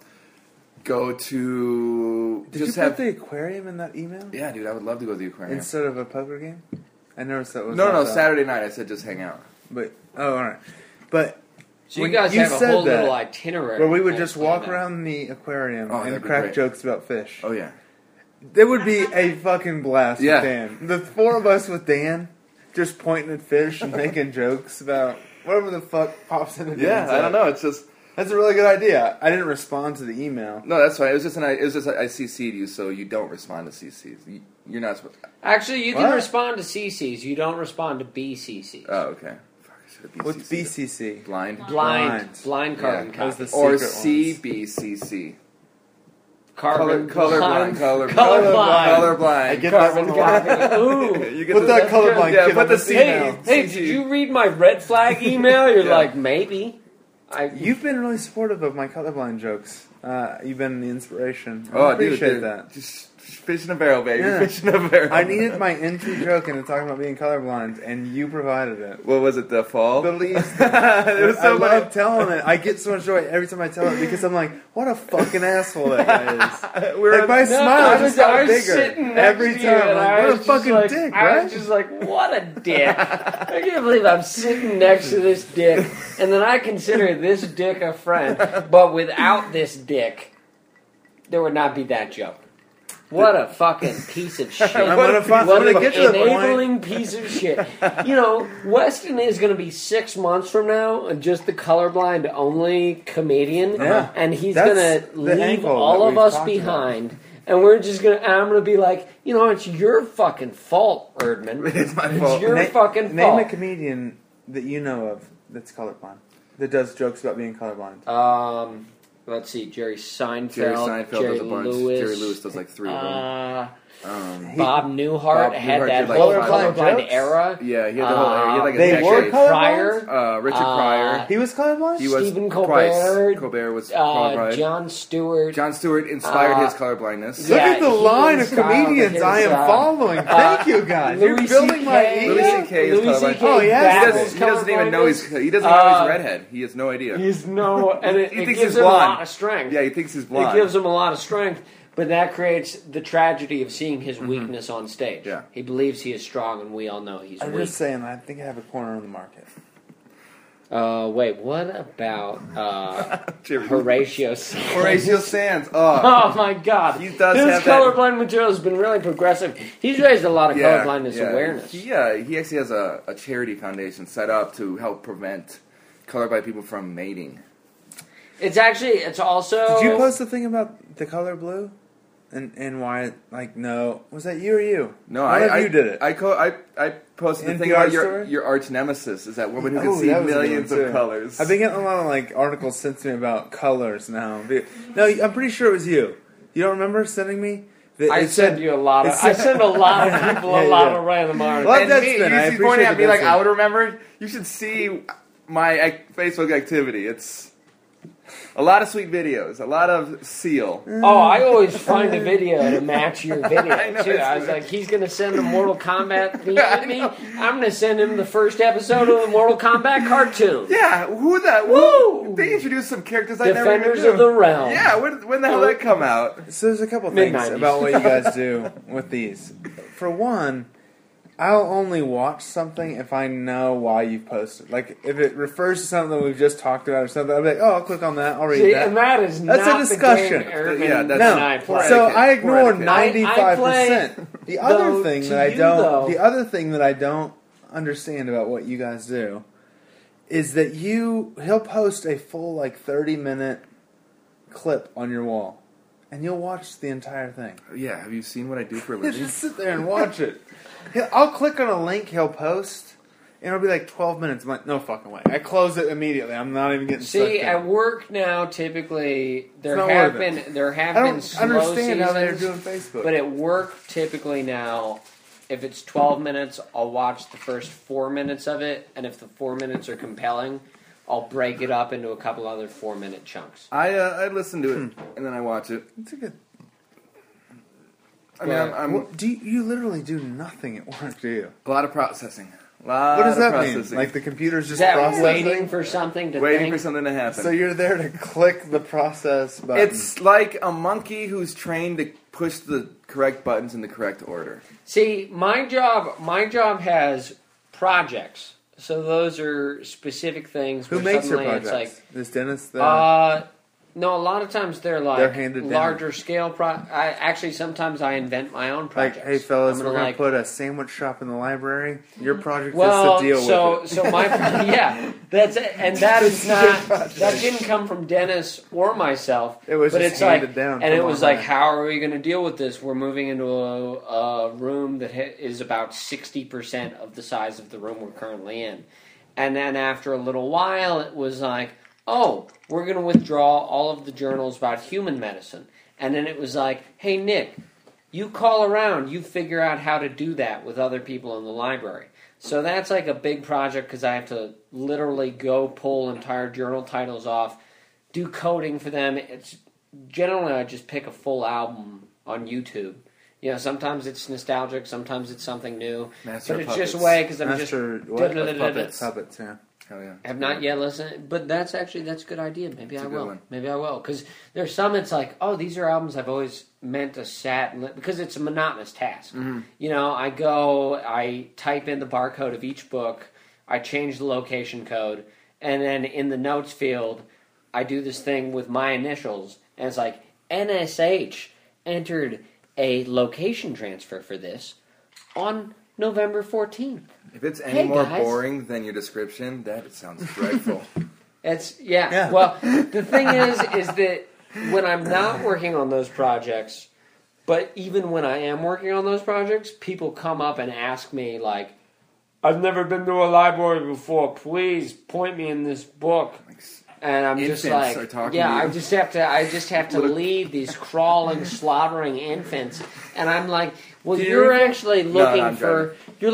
go to Did just you have. put the aquarium in that email Yeah, dude, I would love to go to the aquarium. instead of a poker game? I noticed that was No, not that. Saturday night. I said just hang out. But all right, but So you When guys you have a said whole that, little itinerary. where we would all just planned walk out. around the aquarium Oh, and that'd be crack great. jokes about fish. Oh yeah. There would be a fucking blast Yeah. with Dan. The 4 of us with Dan just pointing at fish and making jokes about whatever the fuck pops into Dan's Yeah, I head. don't know. It's just That's a really good idea. I didn't respond to the email. no. That's fine. It was just I CC'd you, so you don't respond to CCs. You're not supposed. Actually, you can What? respond to CCs. You don't respond to BCCs. Oh, okay. Fuck, I should have What's BCC? Blind. Blind carbon Yeah. That was copy. the Or secret CBCC. Carbon Colorblind. Colorblind. Colorblind. I get Carbon that one. copy. Ooh. You get Put the- that That's colorblind good. Yeah, kid put on the this C. email. Hey, did you read my red flag email? You're Yeah. like, maybe. You've been really supportive of my colorblind jokes. You've been the inspiration. I Oh, appreciate dude, that. Just Fish in a barrel, baby. Yeah. Fish in a barrel. I needed my entry joke into talking about being colorblind, and you provided it. What was it? The fall? The least. It was I so love funny. telling it. I get so much joy every time I tell it because I'm like, what a fucking asshole that guy is. We're Like, my smile just got bigger every to you, time. and Like, I what a was just fucking like- dick, I right? was just like, what a dick. I can't believe I'm sitting next to this dick, and then I consider this dick a friend, but without this dick, there would not be that joke. What a fucking piece of shit. I'm What gonna an get to the point. enabling piece of shit. You know, Weston is going to be 6 months from now just the colorblind only comedian, Yeah. and he's That's going to the leave angle all that of we've us talked behind. And we're just gonna. And I'm gonna be like, you know, it's your fucking fault, Erdman. It's my It's fault. your fucking Name fault. a comedian that you know of that's colorblind, that does jokes about being colorblind. Let's see, Jerry Seinfeld, Jerry Seinfeld Jerry does a bunch. Lewis, Jerry Lewis does like 3 of them. Bob Newhart Bob had Newhart that did, like, whole colorblind colorblind jokes? era. Yeah, he had the whole area. He had like a They were decade. colorblind? Pryor, Richard Pryor. He was colorblind? He was Stephen Price. Colbert, Colbert was colorblind. Jon Stewart. Jon Stewart inspired his colorblindness. Look Yeah, at the he line of inspired comedians his, I am following. Thank you, guys. You're Louis building my CK. ego. Louis CK is Louis colorblind. CK Oh, yeah, He battles doesn't even know he's colorblindness. redhead. He has no idea. He's no, and it He thinks gives he's him a blonde. lot of strength. Yeah, he thinks he's It blonde. gives him a lot of strength, but that creates the tragedy of seeing his weakness on stage. Yeah. He believes he is strong, and we all know he's I'm weak. just saying, I think I have a corner on the market. Wait, what about Jerry- Horatio Sands? Horatio Sands. Oh, Oh my God! He does His have that- colorblind material has been really progressive. He's raised a lot of colorblindness awareness. He actually has a charity foundation set up to help prevent colorblind people from mating. It's also. Did you post the thing about the color blue? And why, like, no. Was that you or you? No, One of you did it. I posted the thing NPR about story? your arch nemesis is that woman who Oh, can see that was a good millions one, of too. colors. I've been getting a lot of, like, articles sent to me about colors now. No, I'm pretty sure it was you. You don't remember sending me? I send you a lot of. it I said- send a lot of people Yeah, a lot yeah. of random articles. Well, and that's me, been- I you appreciate pointing at me the like I message. would remember. You should see my Facebook activity. It's a lot of sweet videos, a lot of seal. Oh, I always find a video to match your video I know, too. it's I was weird. like, he's gonna send a Mortal Kombat theme at me. I'm gonna send him the first episode of the Mortal Kombat cartoon. Yeah, who that? Woo! They introduced some characters I never Defenders even of knew. the Realm. Yeah, when the hell did that come out? So there's a couple things Mid-90s. about what you guys do with these. For one, I'll only watch something if I know why you've posted. Like, if it refers to something we've just talked about or something, I'll be like, oh, I'll click on that, I'll read See, that. and that is That's a not discussion. the game Urban Yeah, that's- No, and I play. so etiquette. I ignore Poor etiquette. 95%. The other though, thing to that I you, don't, though- the other thing that I don't understand about what you guys do is that he'll post a full, like, 30-minute clip on your wall, and you'll watch the entire thing. Yeah, have you seen what I do for a You living? just sit there and watch it. I'll click on a link he'll post, and it'll be like 12 minutes. I'm like, no fucking way. I close it immediately. I'm not even getting stuck See, in. at work now, typically there not have worth it. been there have I been don't slow understand how they're seasons, doing Facebook. but at work typically now, if it's 12 minutes, I'll watch the first 4 minutes of it, and if the 4 minutes are compelling, I'll break it up into a couple other 4-minute chunks. I listen to it and then I watch it. It's a good. I mean, I'm Well, you literally do nothing at work, do you? a lot of processing. What does that mean? processing. Like the computer's just Is that processing? waiting for something to waiting think? for something to happen. So you're there to click the process button. It's like a monkey who's trained to push the correct buttons in the correct order. See, my job has projects. So those are specific things. Who where makes your suddenly projects? It's This Dennis? like, no, a lot of times they're like They're handed down. larger scale. Actually, sometimes I invent my own like, projects. hey fellas, I'm we're gonna like, put a sandwich shop in the library. Your project well, is to deal so with it. so my yeah, that's it, and that is not project. that didn't come from Dennis or myself. It was but just it's like, handed down and it from was our like, mind. how are we going to deal with this? We're moving into a room that is about 60% of the size of the room we're currently in, and then after a little while, it was like, oh, we're going to withdraw all of the journals about human medicine, and then it was like, hey Nick, you call around, you figure out how to do that with other people in the library. So that's like a big project because I have to literally go pull entire journal titles off, do coding for them. It's generally I just pick a full album on YouTube You know, sometimes it's nostalgic, sometimes it's something new. Master But of it's just a Puppets. way because I'm Master just... what? Puppets. Puppets, yeah. Hell yeah. Have not yet listened, but that's a good idea. Maybe It's I a good will. one. Maybe I will, because there's some. It's like, oh, these are albums I've always meant to sat and because it's a monotonous task. Mm-hmm. You know, I type in the barcode of each book, I change the location code, and then in the notes field, I do this thing with my initials, and it's like NSH entered a location transfer for this on November 14th. If it's any Hey, more guys. boring than your description, that sounds dreadful. It's Yeah. Well, the thing is that when I'm not working on those projects, but even when I am working on those projects, people come up and ask me like, "I've never been to a library before. Please point me in this book." And I'm just Infants like, are talking yeah, to you. I just have to lead these crawling, slaughtering infants, and I'm like, well, Do you you're read- actually No, looking I'm for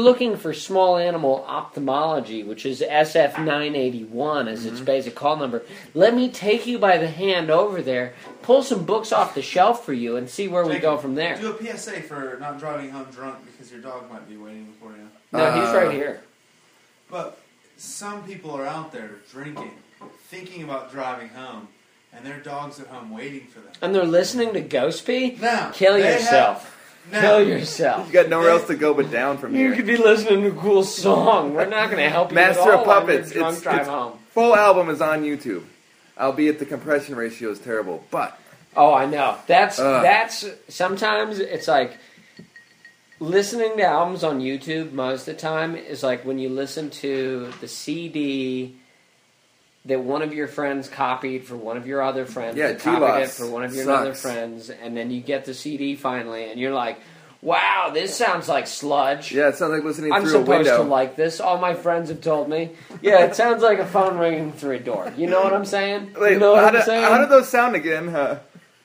small animal ophthalmology, which is SF 981 as its basic call number. Let me take you by the hand over there, pull some books off the shelf for you, and see where we go from there. Do a PSA for not driving home drunk because your dog might be waiting for you. No, he's right here. But some people are out there drinking, thinking about driving home, and their dog's at home waiting for them. And they're listening to Ghostby? Now, Kill they yourself. Now, Kill yourself. You got nowhere else to go but down from You here. could be listening to a cool song. We're not going to help you Master at all of Puppets. on your drunk drive It's home. full album is on YouTube. Albeit the compression ratio is terrible. But Oh, I know. That's sometimes it's like listening to albums on YouTube most of the time is like when you listen to the CD that one of your friends copied for one of your other friends. Yeah, that copied it G-Loss for one of your sucks. other friends, and then you get the CD finally, and you're like, "Wow, this sounds like sludge." yeah, it sounds like listening I'm through a supposed window. to like this. All my friends have told me. Yeah, it sounds like a phone ringing through a door. You know what I'm saying? Wait, you know what how, I'm do, saying? how did those sound again? Huh?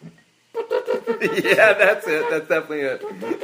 Yeah, that's it. That's definitely it.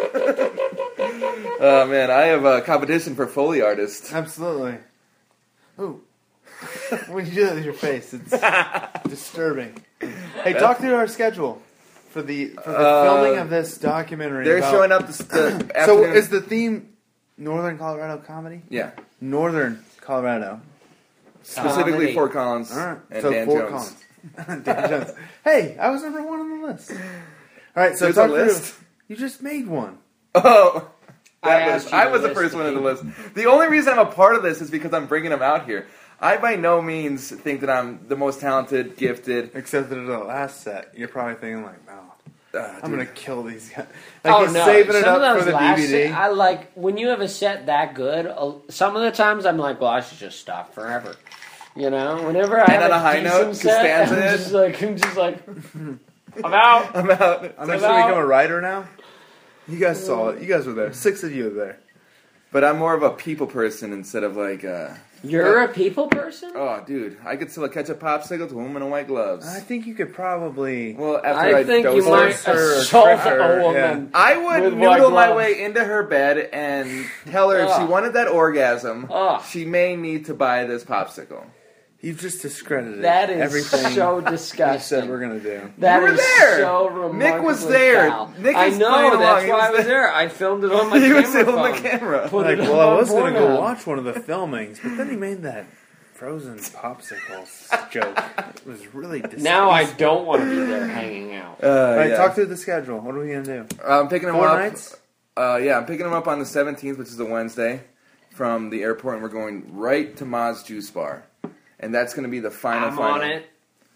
Oh man, I have a competition for Foley artist. Absolutely. Ooh. When you do that with your face, it's disturbing. Hey, talk through our schedule for the filming of this documentary. They're about- showing up the So afternoon- is the theme Northern Colorado comedy? yeah, Northern Colorado. specifically Comedy. Fort Collins All right. and so Dan Fort Jones. Collins. Dan Jones. Hey, I was number one on the list. All right, so There's talk a through. list? You just made one. Oh, I that asked was you I to was the list first the one on the people. list. The only reason I'm a part of this is because I'm bringing them out here. I by no means think that I'm the most talented, gifted. Except that the last set, you're probably thinking like, no, I'm dude. gonna kill these guys. Like Oh you're no! saving it Some of up those for the last DVD. I like when you have a set that good. Some of the times I'm like, well, I should just stop forever. You know, whenever I And have on a high decent note, set, Costanza I'm just like, I'm out. I'm out. I'm actually About- become a writer now. You guys saw it. You guys were there. 6 of you were there. But I'm more of a people person instead of like. You're a people person. Oh, dude, I could sell a ketchup popsicle to a woman in white gloves. I think you could probably. Well, after I think you dose might her, assault trick her, a woman. I would with white noodle my gloves. way into her bed and tell her if she Ugh. wanted that orgasm, Ugh. she may need to buy this popsicle. You've just discredited That is everything so you said disgusting. we're gonna do. That You were is there. so Nick was remarkably there. foul. Nick I was know. playing along. That's He why was I was there. there. I filmed it on my He camera was still on phone. the camera. Put Like, it well, I on was gonna go Pornhub. watch one of the filmings, but then he made that frozen popsicles joke. It was really disgusting. Now I don't want to be there hanging out. All right, Yeah. talk through the schedule. What are we gonna do? I'm picking him 4 up. nights? Yeah, I'm picking him up on the 17th, which is a Wednesday, from the airport, and we're going right to Ma's Juice Bar, and that's going to be the final. I'm final. on it.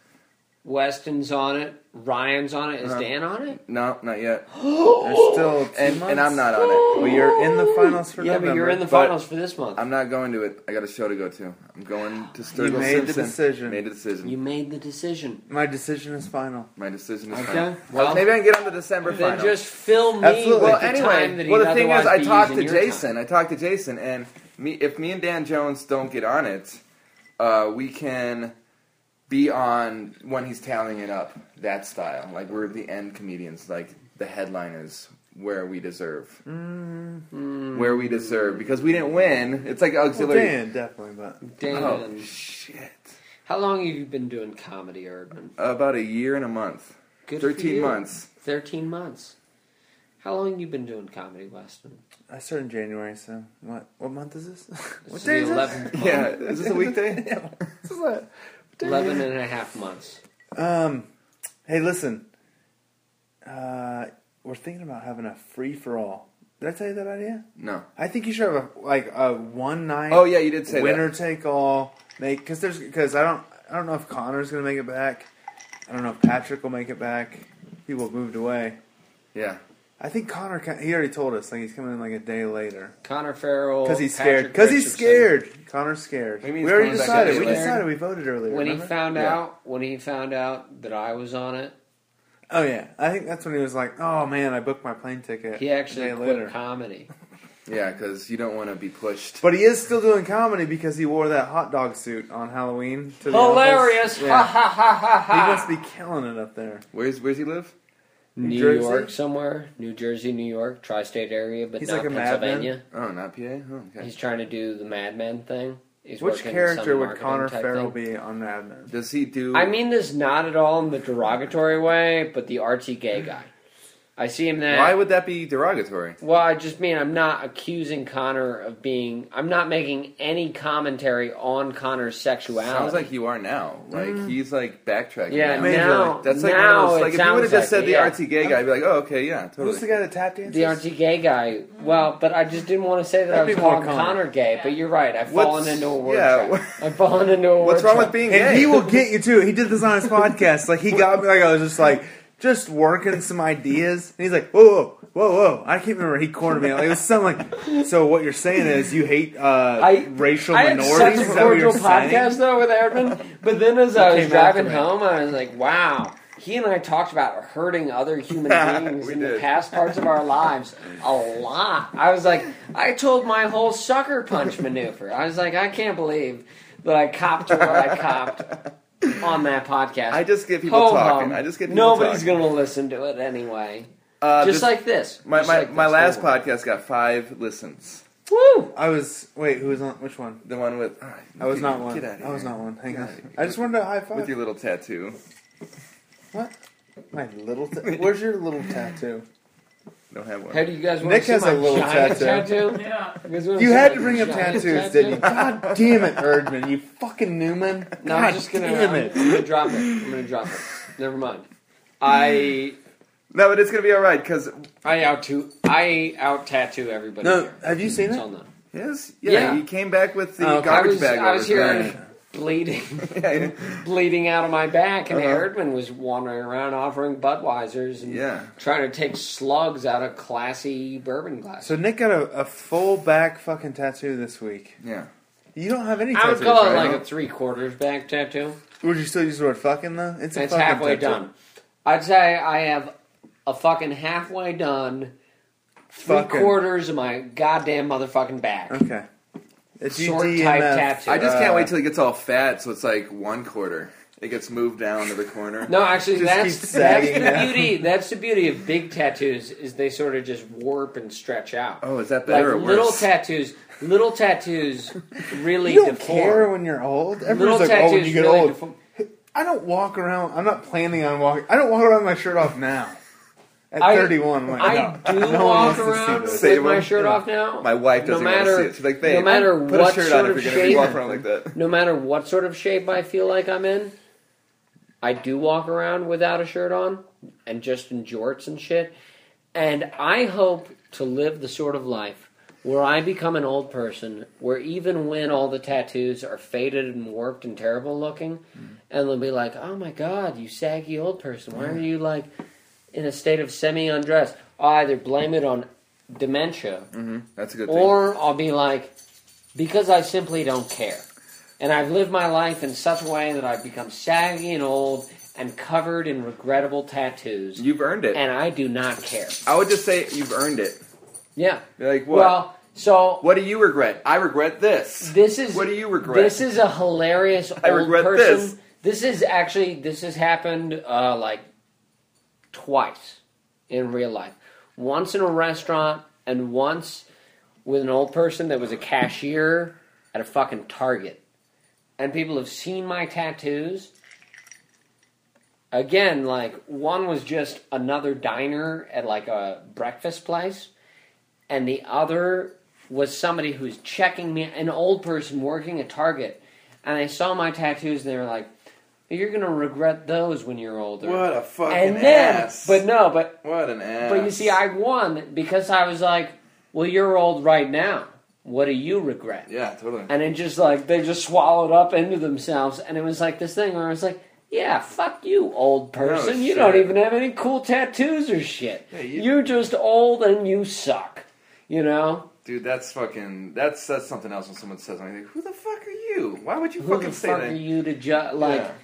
Weston's on it. Ryan's on it. Is Dan on it? No, not yet. There's still 2 And months. I'm not on it. Well, you're in the finals for Yeah, November. but you're in the but finals for this month. I'm not going to it. I got a show to go to. I'm going to Sturgill You made the Simpson. decision. Made the decision. You made the decision. My decision is final. My decision is Okay. final. Well, Maybe I can get on the December then final. just fill me Absolutely. with Well, the time anyway, that he'd well, the thing is, otherwise I be talked to using your Jason. time. I talked to Jason, and if me and Dan Jones don't get on it, we can be on when he's tallying it up, that style. Like, we're the end comedians, like the headliners, where we deserve. Where we deserve. Because we didn't win. It's like Well, auxiliary. Dan, definitely, but Dan, Oh, shit. how long have you been doing comedy, Erdman? About a year and a month. Good for 13 you. months. 13 months. How long have you been doing comedy, Weston? I started in January, so what month is this? What This day is is the this? 11th month. Yeah, is this a weekday? Yeah, this is what day 11 and a half months. Hey, listen. We're thinking about having a free-for-all. Did I tell you that idea? No. I think you should have a one night. Oh yeah, you did say winner that. take all. Because I don't know if Connor's gonna make it back. I don't know if Patrick will make it back. People have moved away. Yeah. I think Connor. He already told us like he's coming in like a day later Connor Farrell. because he's scared. Patrick Because he's Richardson. scared. Connor's scared. What do you mean We he's already coming back decided. a We day later? decided. We voted earlier. When he remember? found Yeah. out, that I was on it, Oh yeah, I think that's when he was like, "Oh man, I booked my plane ticket." he actually a day quit later. comedy. Yeah, because you don't want to be pushed. But he is still doing comedy because he wore that hot dog suit on Halloween. To the Hilarious! office. Ha Yeah. ha ha ha He ha! must be killing it up there. Where's he live? New Jersey? York somewhere, New Jersey, New York, tri-state area, but He's not like a madman. Pennsylvania. Oh, not PA. Oh, okay. He's trying to do the Mad Men thing. He's Which working in character some would marketing Connor type Farrell thing. be on Mad Men? Does he do? I mean this not at all in the derogatory way, but the artsy gay guy. I see him there. why would that be derogatory? Well, I just mean I'm not accusing Connor of being. I'm not making any commentary on Connor's sexuality. Sounds like you are now. Like he's like backtracking. Yeah, now. Majorly. now That's like one now of those. it Like if you would have sounds just said like the it, yeah. artsy gay guy, I'd be like, oh, okay, yeah, totally. Who's the guy that tap dances? The artsy gay guy. Well, but I just didn't want to say that I That'd was be more calling Connor. Connor gay. But you're right. I've What's- fallen into a word yeah, trap. I've fallen into a word What's wrong trap. with being And gay? he will get you too. He did this on his podcast. Like he got me. Like I was just working some ideas, and he's like, whoa. I can't remember. He cornered me. Like, it was something like, so what you're saying is you hate racial I had minorities? such Is a that what you're cordial podcast saying? though with Erdman, but then as I was came after driving me. home, I was like, "Wow." He and I talked about hurting other human beings We in the did. past parts of our lives a lot. I was like, I told my whole sucker punch maneuver. I was like, I can't believe that I copped to what I copped on that podcast. I just get people talking. I just get people Nobody's talking. going to listen to it anyway. Just Just like this. my Just like my this. last Don't worry. podcast got 5 listens. Woo! Who was on, which one? The one with I was not one. Get out of here. I was not one. Hang on. Get out of here. I just wanted a high With five. your little tattoo. What? My little where's your little tattoo? Don't have one. How do you guys want Nick to see has my a little giant tattoo. Yeah. You guys wanna You see had my to bring up giant tattoos, tattoo? didn't you? God damn it, Erdman, you fucking Newman. No, God I'm just gonna. damn I'm it. gonna drop it. Never mind. I No, but it's gonna be all right because out tattoo everybody. No, here. have you seen It's it? all known. yes, Yeah. he came back with the Oh, okay. garbage bag. I was over his here neck. bleeding, Yeah, bleeding out of my back, and Uh-huh. Erdman was wandering around offering Budweisers and yeah. trying to take slugs out of classy bourbon glasses. So Nick got a full back fucking tattoo this week. Yeah. You don't have any I would tattoos, call it right? like a 3/4 back tattoo. Would you still use the word fucking though? It's a It's fucking halfway tattoo. done. I'd say I have a fucking halfway done Fucking. 3/4 of my goddamn motherfucking back. Okay. It's Short UD type and tattoo. I just can't wait till he gets all fat, so it's like 1/4. It gets moved down to the corner. No, actually, Just that's keeps the sagging down. beauty. That's the beauty of big tattoos is they sort of just warp and stretch out. Oh, is that Like better or little worse? little tattoos really You don't deform. care when you're old. Little Everyone's like, oh, when tattoos you get really old. deform. I don't walk around. I'm not planning on walking. I don't walk around with my shirt off now. At I- 31, I'm like, I no, do no one walk wants to see around this. with Save my him. shirt off now. My wife doesn't no want to matter, see it. She's like, babe, no matter put what a shirt sort on if of you're going to be shape, walking around like that. no matter what sort of shape I feel like I'm in, I do walk around without a shirt on and just in jorts and shit. And I hope to live the sort of life where I become an old person, where even when all the tattoos are faded and warped and terrible looking, and they'll be like, oh my god, you saggy old person, why are you like in a state of semi-undress? I'll either blame it on dementia, That's a good thing. or I'll be like, because I simply don't care. And I've lived my life in such a way that I've become saggy and old and covered in regrettable tattoos. You've earned it. And I do not care. I would just say you've earned it. Yeah. You're like, what? Well, so What do you regret? I regret this. this is What do you regret? This is a hilarious I old regret person. this. This has happened like twice in real life. Once in a restaurant and once with an old person that was a cashier at a fucking Target. And people have seen my tattoos again, like, one was just another diner at, like, a breakfast place, and the other was somebody who's checking me, an old person working at Target, and they saw my tattoos, and they were like, you're going to regret those when you're older. What a fucking and then, ass. But no, but... What an ass. But you see, I won because I was like, well, you're old right now. What do you regret? Yeah, totally. And it just like, they just swallowed up into themselves. And it was like this thing where I was like, yeah, fuck you, old person. No you shit. don't even have any cool tattoos or shit. Yeah, You're just old and you suck. You know? Dude, that's fucking... That's something else when someone says something. Like, who the fuck are you? Why would you Who fucking the say fuck that? are you to judge? Like... Yeah.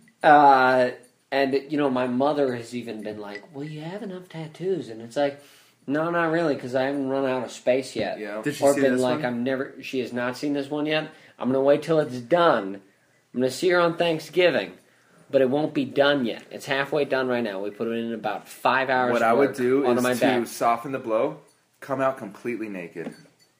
And, you know, my mother has even been like, well, you have enough tattoos. And it's like, no, not really, because I haven't run out of space yet. Yeah. Did she Or see been this like, one? she has not seen this one yet. I'm going to wait till it's done. I'm going to see her on Thanksgiving. But it won't be done yet. It's halfway done right now. We put it in about 5 hours What I would work do onto is my to back. soften the blow, come out completely naked.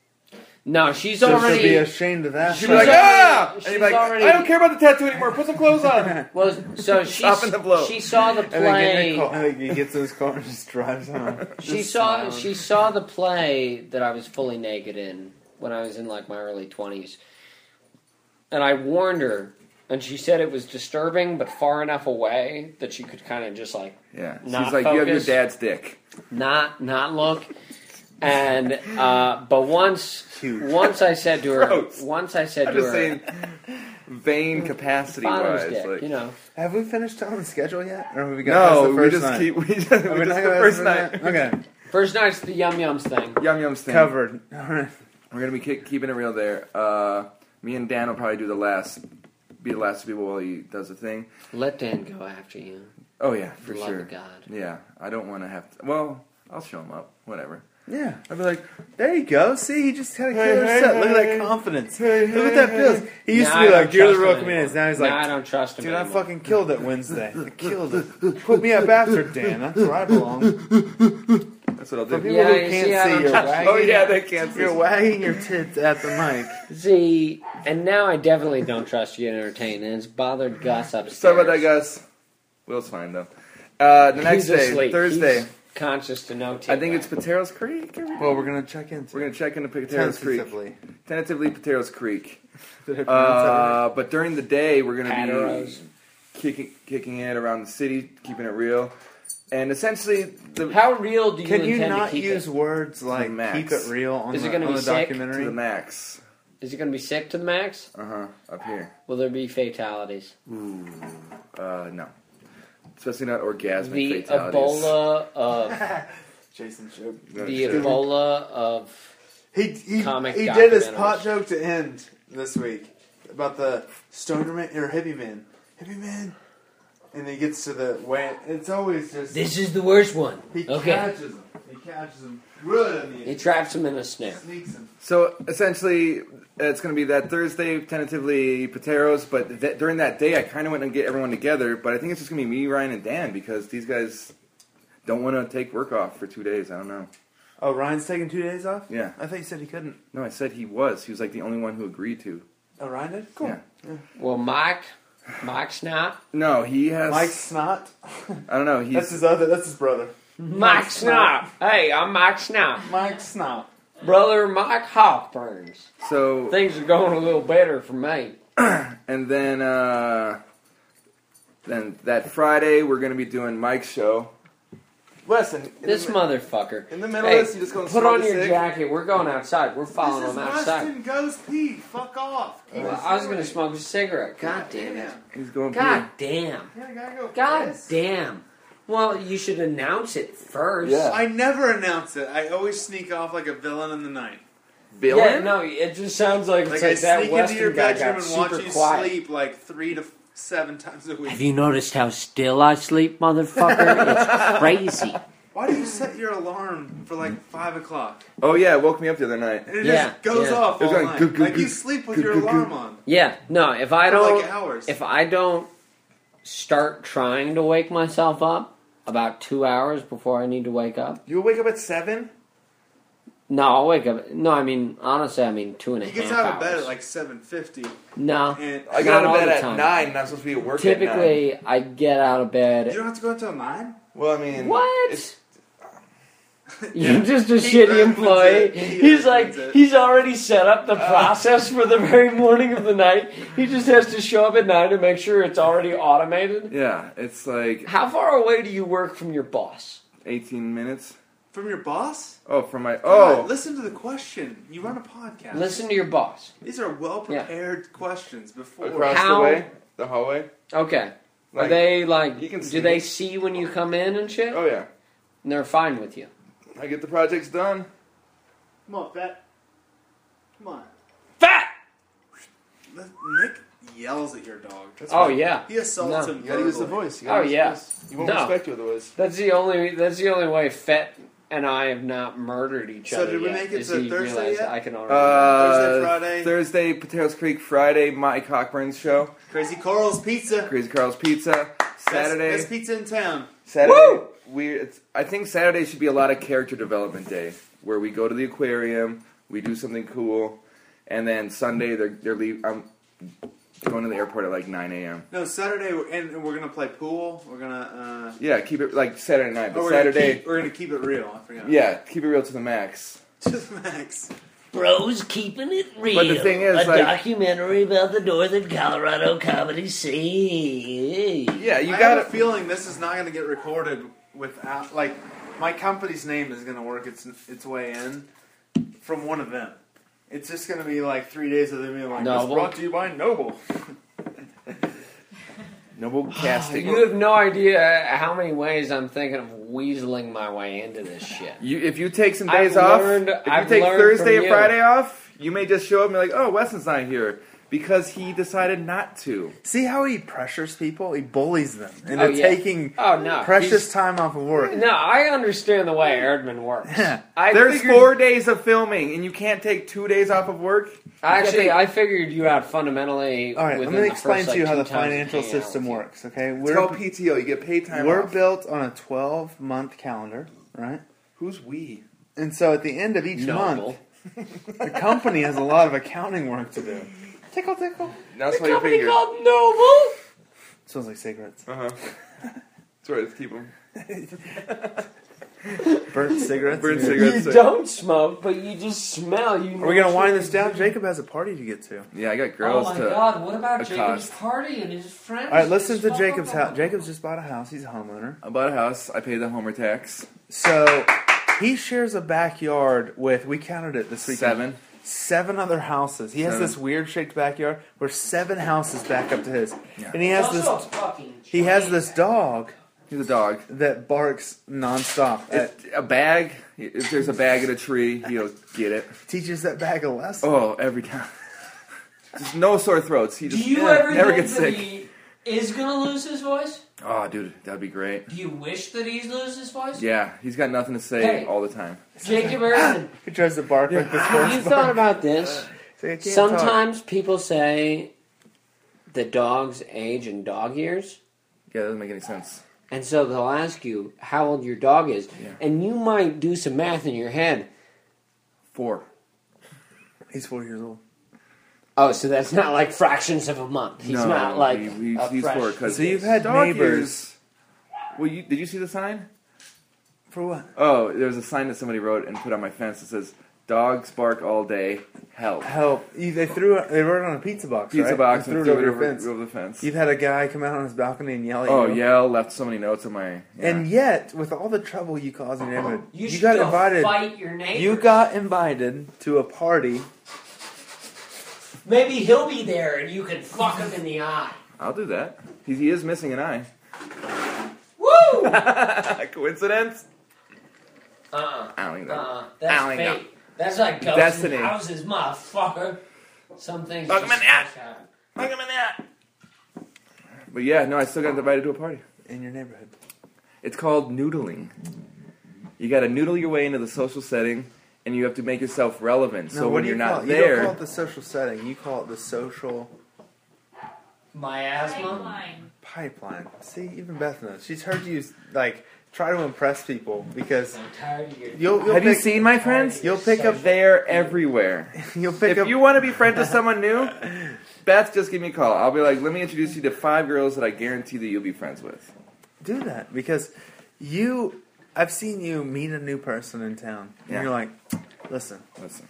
No, she's So she'll already... be ashamed of that. She'd be like, already- ah! And she's you'd be like, already- I don't care about the tattoo anymore. Put some clothes on. Well, so Soften the blow. she saw the And then get in play... the car, and he gets in his car and just drives home. She Just saw smiling. the play that I was fully naked in when I was in like my early 20s. And I warned her, and she said it was disturbing but far enough away that she could kind of just like Yeah. Not She's like, you have your focused. dad's dick. not look. And but once Huge. I said to her Gross. once I said I'm to just her saying, vein capacity father's wise. dick, Like, you know. Have we finished telling the schedule yet? Or have we got past no, the we first just night? keep. We just, Are we we just not the gonna first ask for night. that? Okay. First night's the yum yums thing. Yum Yum's thing. Covered. All right. We're gonna be keeping it real there. Me and Dan will probably do be the last people while he does the thing. Let Dan go after you. Oh yeah, for Love sure. of God. Yeah, I don't want to have to. Well, I'll show him up. Whatever. Yeah. I'll be like, There you go. See, he just had a killer Hey, set. hey, Look at hey, that confidence. hey, Look at hey, that hey, feels. He used Nah, to I be don't like, you're the trust real him comedian. Now he's Nah, like, I don't trust him dude, I anymore. fucking killed it Wednesday. I killed it. Put me at Bastard, Dan. That's where I belong. that's what I'll For do. people Yeah, who you can't see, I see, don't you're trust- wagging. Oh yeah, they can't see. You're wagging your tits at the mic. See, and now I definitely don't trust you to entertain, and it's bothered Gus upstairs. Sorry about that, Gus. Will's fine though. The next He's day, asleep. Thursday. He's conscious to no I think it's Patero's Creek. Well, we're gonna check into We're gonna check into Patero's Creek. tentatively. Tentatively, Patero's Creek. Did I pronounce that right? But during the day, we're gonna Pateros. be kicking it around the city, keeping it real, and essentially How real do you Can intend you to not keep use it? words like max. keep it real on Is it the, gonna on be the sick? documentary? to the max. Is it going to be sick to the max? Up here. Will there be fatalities? No. Especially not orgasmic The fatalities. Ebola of Jason's joke. No the shit. Ebola of He Comic did his documentaries. pot joke to end this week about the stoner man or hippie man, and he gets to the way. It's always just this is the worst one. he Okay, catches him really in the he traps him in a snare. sneaks him. So essentially, it's going to be that Thursday, tentatively Pateros. But during that day, I kind of went and get everyone together. But I think it's just going to be me, Ryan, and Dan because these guys don't want to take work off for 2 days. I don't know. Oh, Ryan's taking 2 days off. Yeah. I thought you said he couldn't. No, I said he was. He was like the only one who agreed to. Oh, Ryan did. Cool. Yeah. Well, Mike Snap, No, he has. Mike Snot. I don't know. That's He's. That's his brother. Mike Snap. Hey, I'm Mike Snap, Mike Snot. brother Mike Hawkburns. So Things are going a little better for me. and then that Friday we're going to be doing Mike's show. Listen, This motherfucker. in the middle Hey, of this, you just go and put smoke on a your cig. jacket. We're going outside. We're following them outside. Goes Pete. Fuck off. Well, I was going to smoke a cigarette. God damn it. He's going. God damn. Yeah, I gotta go. God damn. Well, you should announce it first. Yeah. I never announce it. I always sneak off like a villain in the night. Villain? Yeah, no, it just sounds like it's Like like I that sneak into your Western guy bedroom got and watch super you quiet. sleep like 3 to 7 times a week. Have you noticed how still I sleep, motherfucker? It's crazy. Why do you set your alarm for like 5 o'clock? Oh yeah, it woke me up the other night. And it Yeah, just goes yeah. off It was all going night. goo, goo, Like you goo, sleep with goo, your goo, goo. alarm on Yeah, no, if I for don't, like hours. if I don't start trying to wake myself up about 2 hours before I need to wake up, You wake up at 7? No, I'll wake up. No, I mean, honestly, 2.5 hours. He gets out of bed at like 7:50. No. And I got Not out of all bed the at time. 9, and I'm supposed to be at work Typically, at 9. I get out of bed. you don't have to go until 9? Well, I mean... What? it's- You're just a He shitty runs employee. it. He He's runs like, it. he's already set up the process for the very morning of the night. He just has to show up at 9 to make sure it's already automated. Yeah, it's like How far away do you work from your boss? 18 minutes. From your boss? Oh, from my... God, Oh! listen to the question. You run a podcast. Listen to your boss. These are well prepared questions before. Across How- the way? The hallway? Okay. Are Like, they like, you can do see they me. see when you come in and shit? Oh, yeah. And they're fine with you. I get the projects done. Come on, Fat. Come on. Fat! Nick yells at your dog. Oh, yeah. He assaults No. him. You gotta use the verbally. voice. You gotta Oh, use the yeah. voice. You won't No. respect you otherwise. That's the only way Fett and I have not murdered each So other did we yet, make it is to he Thursday realized yet? I can already... Thursday, Friday. Thursday, Potatoes Creek. Friday, Mike Cockburn's show. Crazy Carl's Pizza. Crazy Carl's Pizza. Saturday. Best pizza in town. Saturday. I think Saturday should be a lot of character development day, where we go to the aquarium, we do something cool, and then Sunday they're leave. I'm going to the airport at like 9 a.m. No, Saturday, and we're gonna play pool. We're gonna. Yeah, keep it like Saturday night, but we're Saturday. we're gonna keep it real. I forgot. Yeah, keep it real to the max. To the max. Bros keeping it real. But the thing is, a like- documentary about the Northern Colorado comedy scene. Yeah, you I got have a feeling this is not gonna get recorded without like my company's name is gonna work its way in from one event. It's just gonna be like 3 days of them being like, Noble. "It's brought to you by Noble." Noble casting. You have no idea how many ways I'm thinking of weaseling my way into this shit. If you take some I've days off, learned- if you I've take learned Thursday from and you. Friday off, you may just show up and be like, "Oh, Weston's not here," because he decided not to. See how he pressures people? He bullies them into Oh, yeah. taking Oh, no. precious He's- time off of work. No, I understand the way Erdman works. Yeah. There's figured- 4 days of filming, and you can't take 2 days off of work. Actually, I figured you out fundamentally. All right, let within me the explain first, to you like, how the 2 times financial hanging out system with you. works. Okay, It's called PTO. You get paid time we're off. built on a 12-month calendar, right? Who's we? And so at the end of each Noble. month, the company has a lot of accounting work to do. Tickle, tickle. That's The why you company figure. called Noble. Smells like cigarettes. Uh-huh. That's right. Let's keep them. Burnt cigarettes. Burnt Yeah. cigarettes. You don't smoke, but you just smell. You. Are we gonna wind this down? Jacob has a party to get to. Yeah, I got Oh girls my to. God! What about accost. Jacob's party and his friends? All right, listen Just to fuck Jacob's up house. on- Jacob's just bought a house. He's a homeowner. I bought a house. I paid the homer tax. So he shares a backyard with. We counted it this weekend. 7 other houses. He has 7. this weird shaped backyard where 7 houses back up to his, Yeah. and he has Also this. a fucking He has giant this dog He's a dog. that barks nonstop. A bag. If there's a bag in a tree, he'll get it. Teaches that bag a lesson. Oh, every time. Just no sore throats. He Do just you ever never think gets that sick. he is gonna lose his voice? Oh, dude, that'd be great. Do you wish that he's lose his voice? Yeah, he's got nothing to say Hey. all the time. Jacob Erdman, He tries to bark like this have you horse. thought about this? Say, "I can't talk." Sometimes people say that dogs age in dog years. Yeah, that doesn't make any sense. And so they'll ask you how old your dog is. Yeah. And you might do some math in your head. 4. He's 4 years old. Oh, so that's not like fractions of a month. He's No, not like he's fresh. 4. 'Cause So you've had dog neighbors. years- Well, did you see the sign? For what? Oh, there was a sign that somebody wrote and put on my fence that says, "Dogs bark all day. Help." Help. They wrote it on a pizza box, Pizza right? box And and threw it over threw your fence. over the fence. You've had a guy come out on his balcony and yell at Oh, you. yeah, left so many notes on my. Yeah. And yet, with all the trouble you cause in your neighborhood, You should got go invited. fight your neighbor. You got invited to a party. Maybe he'll be there and you can fuck him in the eye. I'll do that. He is missing an eye. Woo! Coincidence? Uh-uh. I don't think that. That's I don't think fate. That's like ghosts Destiny. in houses, motherfucker. Some things Fuck 'em just in that. happen. Look him in that. But yeah, no, I still got invited to a party. In your neighborhood. It's called noodling. You got to noodle your way into the social setting, and you have to make yourself relevant. So what when do you're you call not it? You don't there, call it the social setting. You call it the social Miasma? Pipeline. pipeline. See, even Beth knows. She's heard you like try to impress people because I'm tired of your... you'll Have you pick, seen my friends? You'll pick up. They're everywhere. You'll pick If up. you want to be friends with someone new, Beth, just give me a call. I'll be like, let me introduce you to 5 girls that I guarantee that you'll be friends with. Do that because I've seen you meet a new person in town, and Yeah. you're like, listen.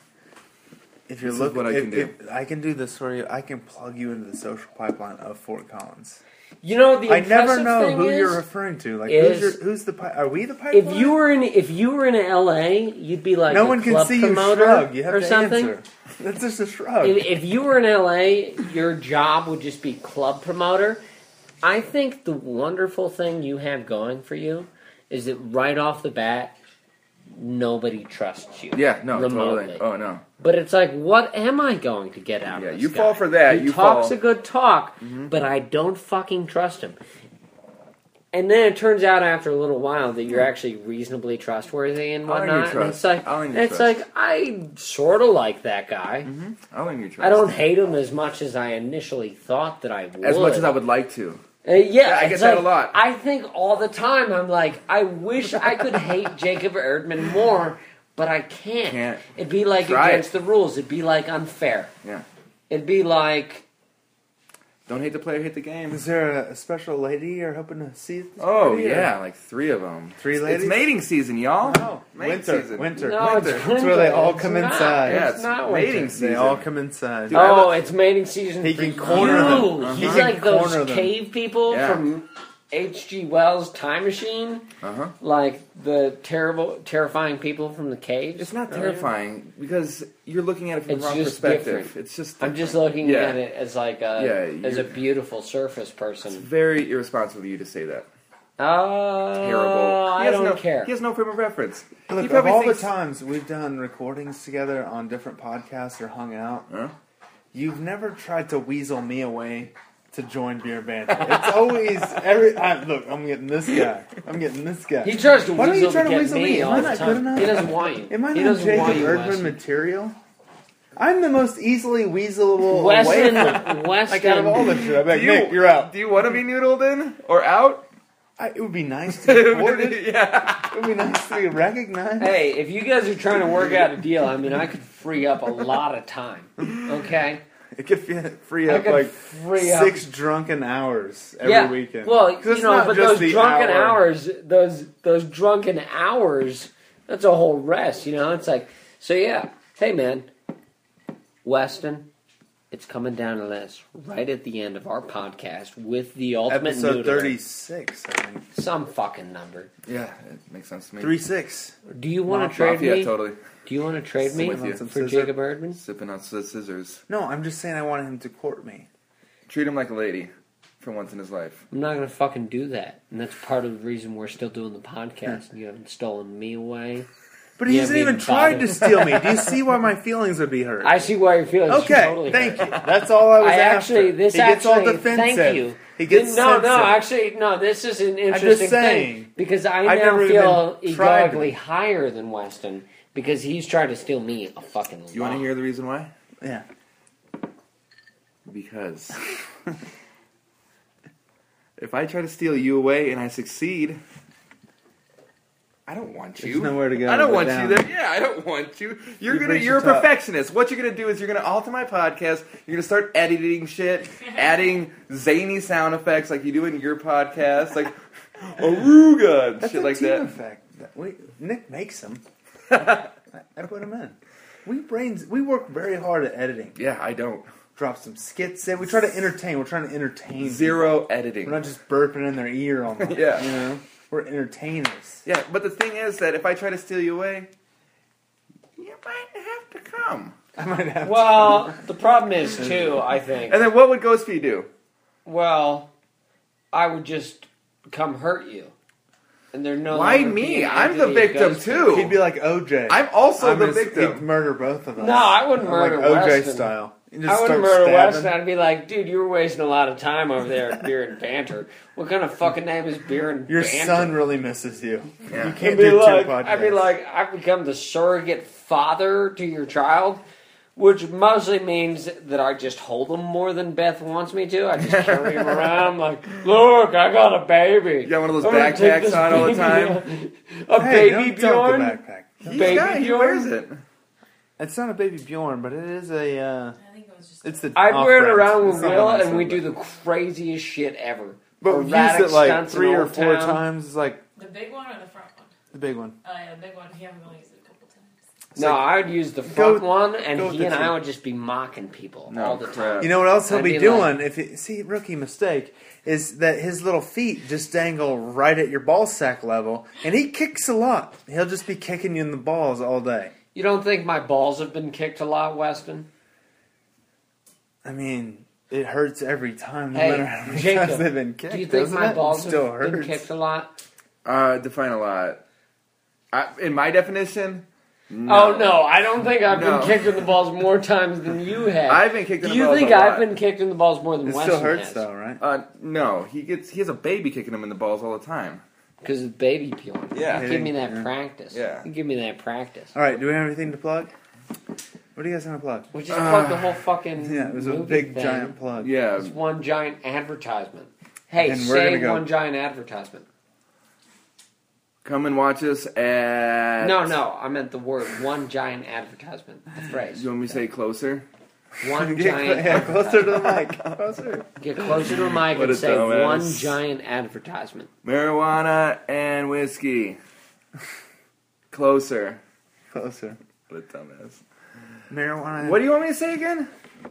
If you're This is looking, what I can do. if I can do this for you. I can plug you into the social pipeline of Fort Collins. You know, the I never impressive know thing who is, you're referring to. Like, is- who's the? Are we the pipeline? if you were in LA, you'd be like no a one can club see you promoter shrug. You have or to something. answer. That's just a shrug. If you were in LA, your job would just be club promoter. I think the wonderful thing you have going for you is that right off the bat, nobody trusts you. Yeah, no, remotely. totally. Oh, no. But it's like, what am I going to get out Yeah, of this you guy? fall for that. He You talks fall. a good talk, but I don't fucking trust him. And then it turns out after a little while that you're actually reasonably trustworthy and I'll earn your whatnot. And trust. it's like, I'll earn your it's trust. like I sort of like that guy. I'll earn your trust. I don't hate him as much as I initially thought that I would. As much as I would like to. Yeah, I get it's that like, a lot. I think all the time, I'm like, I wish I could hate Jacob Erdman more, but I can't. Can't. It'd be like Try against it. the rules. It'd be like unfair. Yeah. It'd be like, Don't hate the player, hate the game. Is there a special lady you're hoping to see? At this Oh, party, or- yeah, like 3 of them. 3 ladies? It's mating season, y'all. Oh, Mating winter, season. winter, no, winter. it's That's where they all It's come not. inside. Yeah, It's it's not mating winter. season. They all come inside. Dude, oh, it's mating season. He for can corner you. them. Uh-huh. He He's can like those corner them. cave people Yeah. from H.G. Wells' Time Machine. Uh-huh. Like the terrifying people from the caves. It's not earlier. terrifying because you're looking at it from It's the wrong just perspective. different. It's just I'm just different. looking Yeah. at it as like a Yeah, as a you're- beautiful surface It's person. very irresponsible of you to say that. Oh, Terrible. He I has don't no, care. He has no frame of reference. Look, he of probably all thinks, the times we've done recordings together on different podcasts or hung out, Huh? you've never tried to weasel me away to join Beer Banter. It's always look, I'm getting this guy. I'm getting this guy. He tries to Why don't you weasel try to to get weasel me me? Am all I the not time. good enough? He doesn't want you. Am I He not doesn't Jacob want you, Erdman Weston. material? I'm the most easily weaselable away from. Weston, Like out of all the shit, I'm like, Do Nick, you're out. Do you want to be noodled in or out? It would be nice to be recorded. Yeah. It would be nice to be recognized. Hey, if you guys are trying to work out a deal, I mean, I could free up a lot of time. Okay, It could free I up could like free up 6 drunken hours every weekend. Well, 'Cause you it's know, not but just those the drunken hour. hours, those drunken hours, that's a whole rest. You know, it's like, so yeah. Hey, man, Weston, it's coming down to this right at the end of our podcast with the ultimate Episode noodler. 36, I think. Some fucking number. Yeah, it makes sense to me. 3-6. Do you want Mafia, to trade me? Yeah, totally. Do you want to trade me With you. Some for scissor. Jacob Erdman? Sipping on scissors. No, I'm just saying I wanted him to court me. Treat him like a lady for once in his life. I'm not going to fucking do that. And that's part of the reason we're still doing the podcast. And you haven't stolen me away. But he Yeah, hasn't be even tried to bothered. steal me. Do you see why my feelings would be hurt? I see why your feelings Okay, totally thank hurt. you. That's all I was I actually, after. this he gets actually, all defensive. thank you. He gets no, sensitive. actually, no. This is an interesting saying. thing because I I've now never feel even tried egoically to. higher than Weston because he's trying to steal me a fucking lot. You want to hear the reason why? Yeah. Because if I try to steal you away and I succeed, I don't want you. There's nowhere to go I don't but want down. you there. Yeah, I don't want you. You're You reach You're a the top. perfectionist. What you're gonna do is you're gonna alter my podcast. You're gonna start editing shit, adding zany sound effects like you do in your podcast, like Aruga and That's shit a like team that. effect. Nick makes them. I put them in. We work very hard at editing. Yeah, I don't. Drop some skits in. We try to entertain. We're trying to entertain. Zero people. editing. We're not just burping in their ear all night. Yeah. You know? We're entertainers. Yeah, but the thing is that if I try to steal you away, you might have to come. I might have Well, the problem is too. I think. And then what would Ghostfeed do? Well, I would just come hurt you, and they're no. Why longer me? being I'm the entity of victim Ghost too. He'd be like OJ. I'm also the He'd victim. murder both of us. No, I wouldn't Like murder OJ Weston. style. You just I wouldn't start murder stabbing. Weston. I'd be like, dude, you were wasting a lot of time over there at Beer and Banter. What kind of fucking name is Beer and Your Banter? son really misses you. Yeah. You can't I'd be do like, 2 podcasts. I'd be like, I've become the surrogate father to your child. which mostly means that I just hold them more than Beth wants me to. I just carry them around like, look, I got a baby. You got one of those I'm gonna take backpacks this on all the baby time? A Hey, baby don't dump Bjorn? the backpack. He wears it. It's not a baby Bjorn, but it is a. I think it was just. It's the. I'd wear it off-brand. around with It's not Will, a nice and we one, do but- the craziest shit ever. But we've used Erratic it like stunts in 3 or Old 4 Town. times. It's like The big one or the front one? the big one. Oh, yeah, the big one. He haven't really used it a couple times. No, I would use the front Go- one, and go with he the and I two. would just be mocking people No, all the crap. time. You know what else he'll I'd be, be doing? If you see rookie mistake is that his little feet just dangle right at your ball sack level, and he kicks a lot. He'll just be kicking you in the balls all day. You don't think my balls have been kicked a lot, Weston? I mean, it hurts every time, no Hey, matter how many Jacob, times they've been kicked. do you think doesn't my it? balls It still have been hurts. kicked a lot? Define a lot. In my definition, Oh no, I don't think I've No. been kicked in the balls more times than you have. I've been kicked in Do the you balls think a I've lot. been kicked in the balls more than It Weston still hurts has? though, right? No, he has a baby kicking him in the balls all the time. Because it's baby Bjorn. Yeah. You give me that Yeah. practice. Yeah. You give me that practice. All right, do we have anything to plug? What do you guys want to plug? We just plugged the whole fucking Yeah, it was a movie big thing. giant plug. Yeah, It's one giant advertisement. Hey, And we're say gonna go- one giant advertisement. come and watch us at. No, I meant the word. One giant advertisement. The phrase. You want me to say closer? One Get giant. closer to the mic. Closer. Get closer to the mic What and a say dumbass. one giant advertisement. Marijuana and whiskey. Closer. Closer. What a dumbass. Marijuana. What do you want me to say again?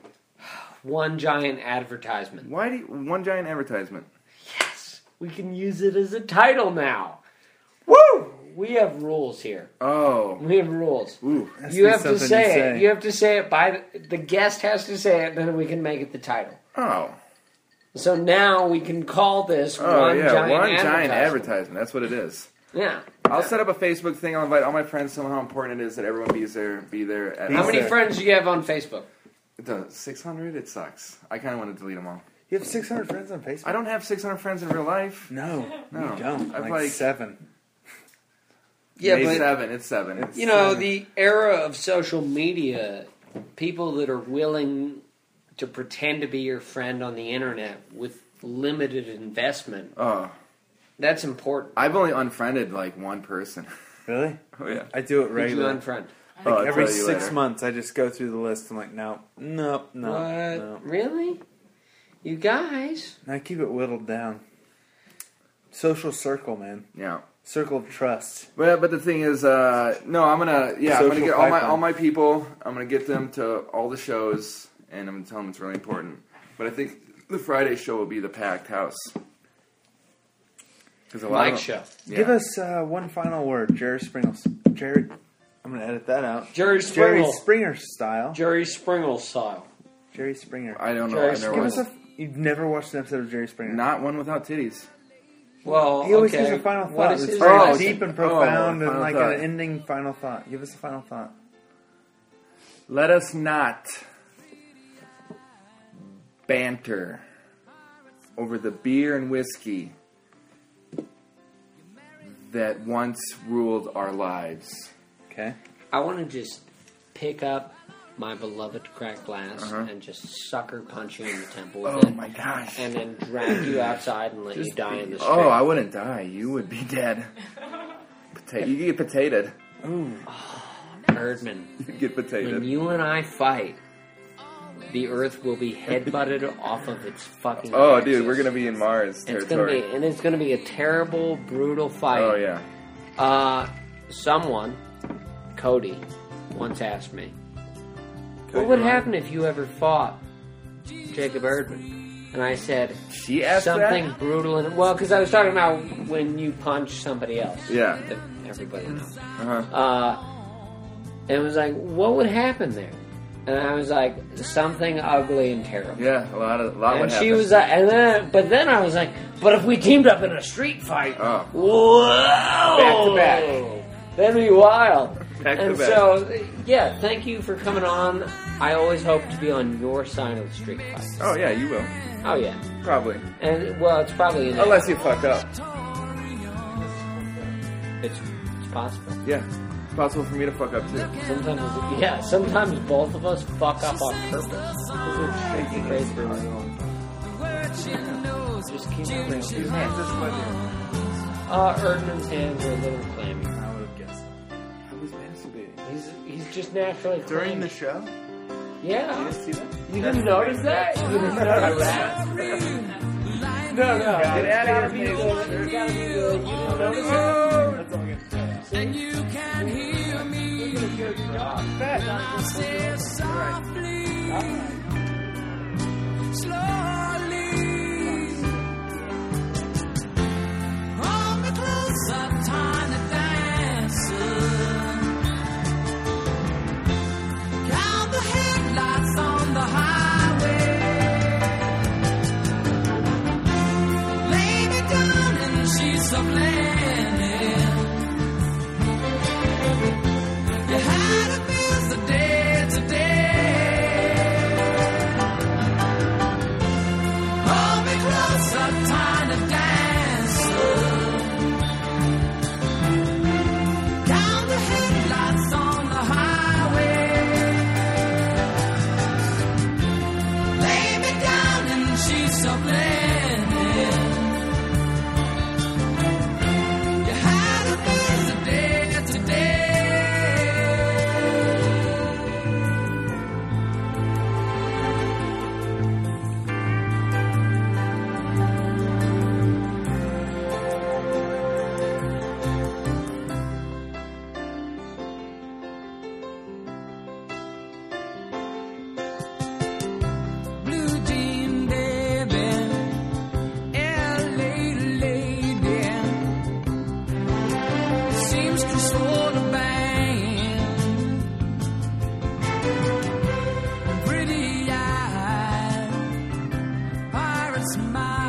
One giant advertisement. Why do you, one giant advertisement? Yes, we can use it as a title now. Woo! We have rules here. Oh. We have rules. Ooh. Has You be have to something say it. You have to say it by the guest has to say it, then we can make it the title. Oh. So now we can call this Oh, one yeah. giant One advertisement. giant advertisement. That's what it is. Yeah. I'll set up a Facebook thing. I'll invite all my friends. Tell them how important it is that everyone be there. At How many there. friends do you have on Facebook? 600? It sucks. I kind of want to delete them all. You have 600 friends on Facebook? I don't have 600 friends in real life. No, No. you don't. I've Like, like 7. Yeah, Maybe but seven. It's 7. you know, the era of social media, people that are willing to pretend to be your friend on the internet with limited investment, Oh, that's important. I've only unfriended like one person. Really? Oh yeah. I do it Did you regularly. unfriend? Oh, I'll Every tell you 6 later. months, I just go through the list. I'm like, no. What? Really? You guys? And I keep it whittled down. Social circle, man. Yeah. Circle of trust. Well, but the thing is, no, I'm gonna Social get pipeline. all my people. I'm gonna get them to all the shows, and I'm gonna tell them it's really important. But I think the Friday show will be the packed house. Because a lot Mike of show. yeah. Give us one final word. Jerry Springer. I'm going to edit that out. Jerry Jerry Springle. Springer style. Jerry Springle style. Jerry Springer. I don't know. Jerry I never Give us watched. you've never watched an episode of Jerry Springer. Not one without titties. Well, He always okay. gives a final What thought. is It's his very lesson? deep and profound and final like thought. an ending final thought. Give us a final thought. Let us not banter over the beer and whiskey that once ruled our lives. Okay? I want to just pick up my beloved cracked glass Uh-huh. and just sucker punch you in the temple with Oh it. my gosh. And then drag you outside and let you die in the street. Oh, I wouldn't die. You would be dead. You get potatoed. Ooh. Erdman, You get when potatoed. you and I fight, the Earth will be headbutted off of its fucking Oh, axis. dude, we're gonna be in Mars It's gonna territory. be, and it's gonna be a terrible, brutal fight. Oh yeah. Someone, Cody, once asked me, Cody what would Ryan? happen if you ever fought Jacob Erdman? And I said, She asked something that? brutal. And well, because I was talking about when you punch somebody else. Yeah. That everybody knows. Uh-huh. And it was like, what would happen there? And I was like, something ugly and terrible. Yeah, a lot And would she happen. was like, but then I was like, but if we teamed up in a street fight, Oh. whoa, Back to back. that'd be wild. Back to And back. so, yeah, thank you for coming on. I always hope to be on your side of the street fight. Oh yeah, you will. Oh yeah, Probably. and well, it's probably in Unless you fuck up. it's possible. Yeah. possible for me to fuck up too. Sometimes both of us fuck up on purpose. Crazy. Just keep it real. His hands are sweaty. Erdman's hands are a little clammy. I would have guessed. How was masturbating? He's just naturally During clammy. the show? Yeah. You guys see that? You didn't notice that? You didn't notice that? No. Get It's out of gotta here, be Mason. good. It's gotta be good. You didn't notice it? That's all I'm going to say. And you can hear me. I say softly, slowly. Hold me closer, tiny dancer. Count the headlights on the highway. Lay me down in sheets of linen. You had to miss the day today. Hold me closer, tiny dancer. Count the headlights on the highway. Lay me down in sheets of linen. You had to miss the day today. Blue jean baby, LA lady, seems to sort of bang. Pretty eyes, pirate smile.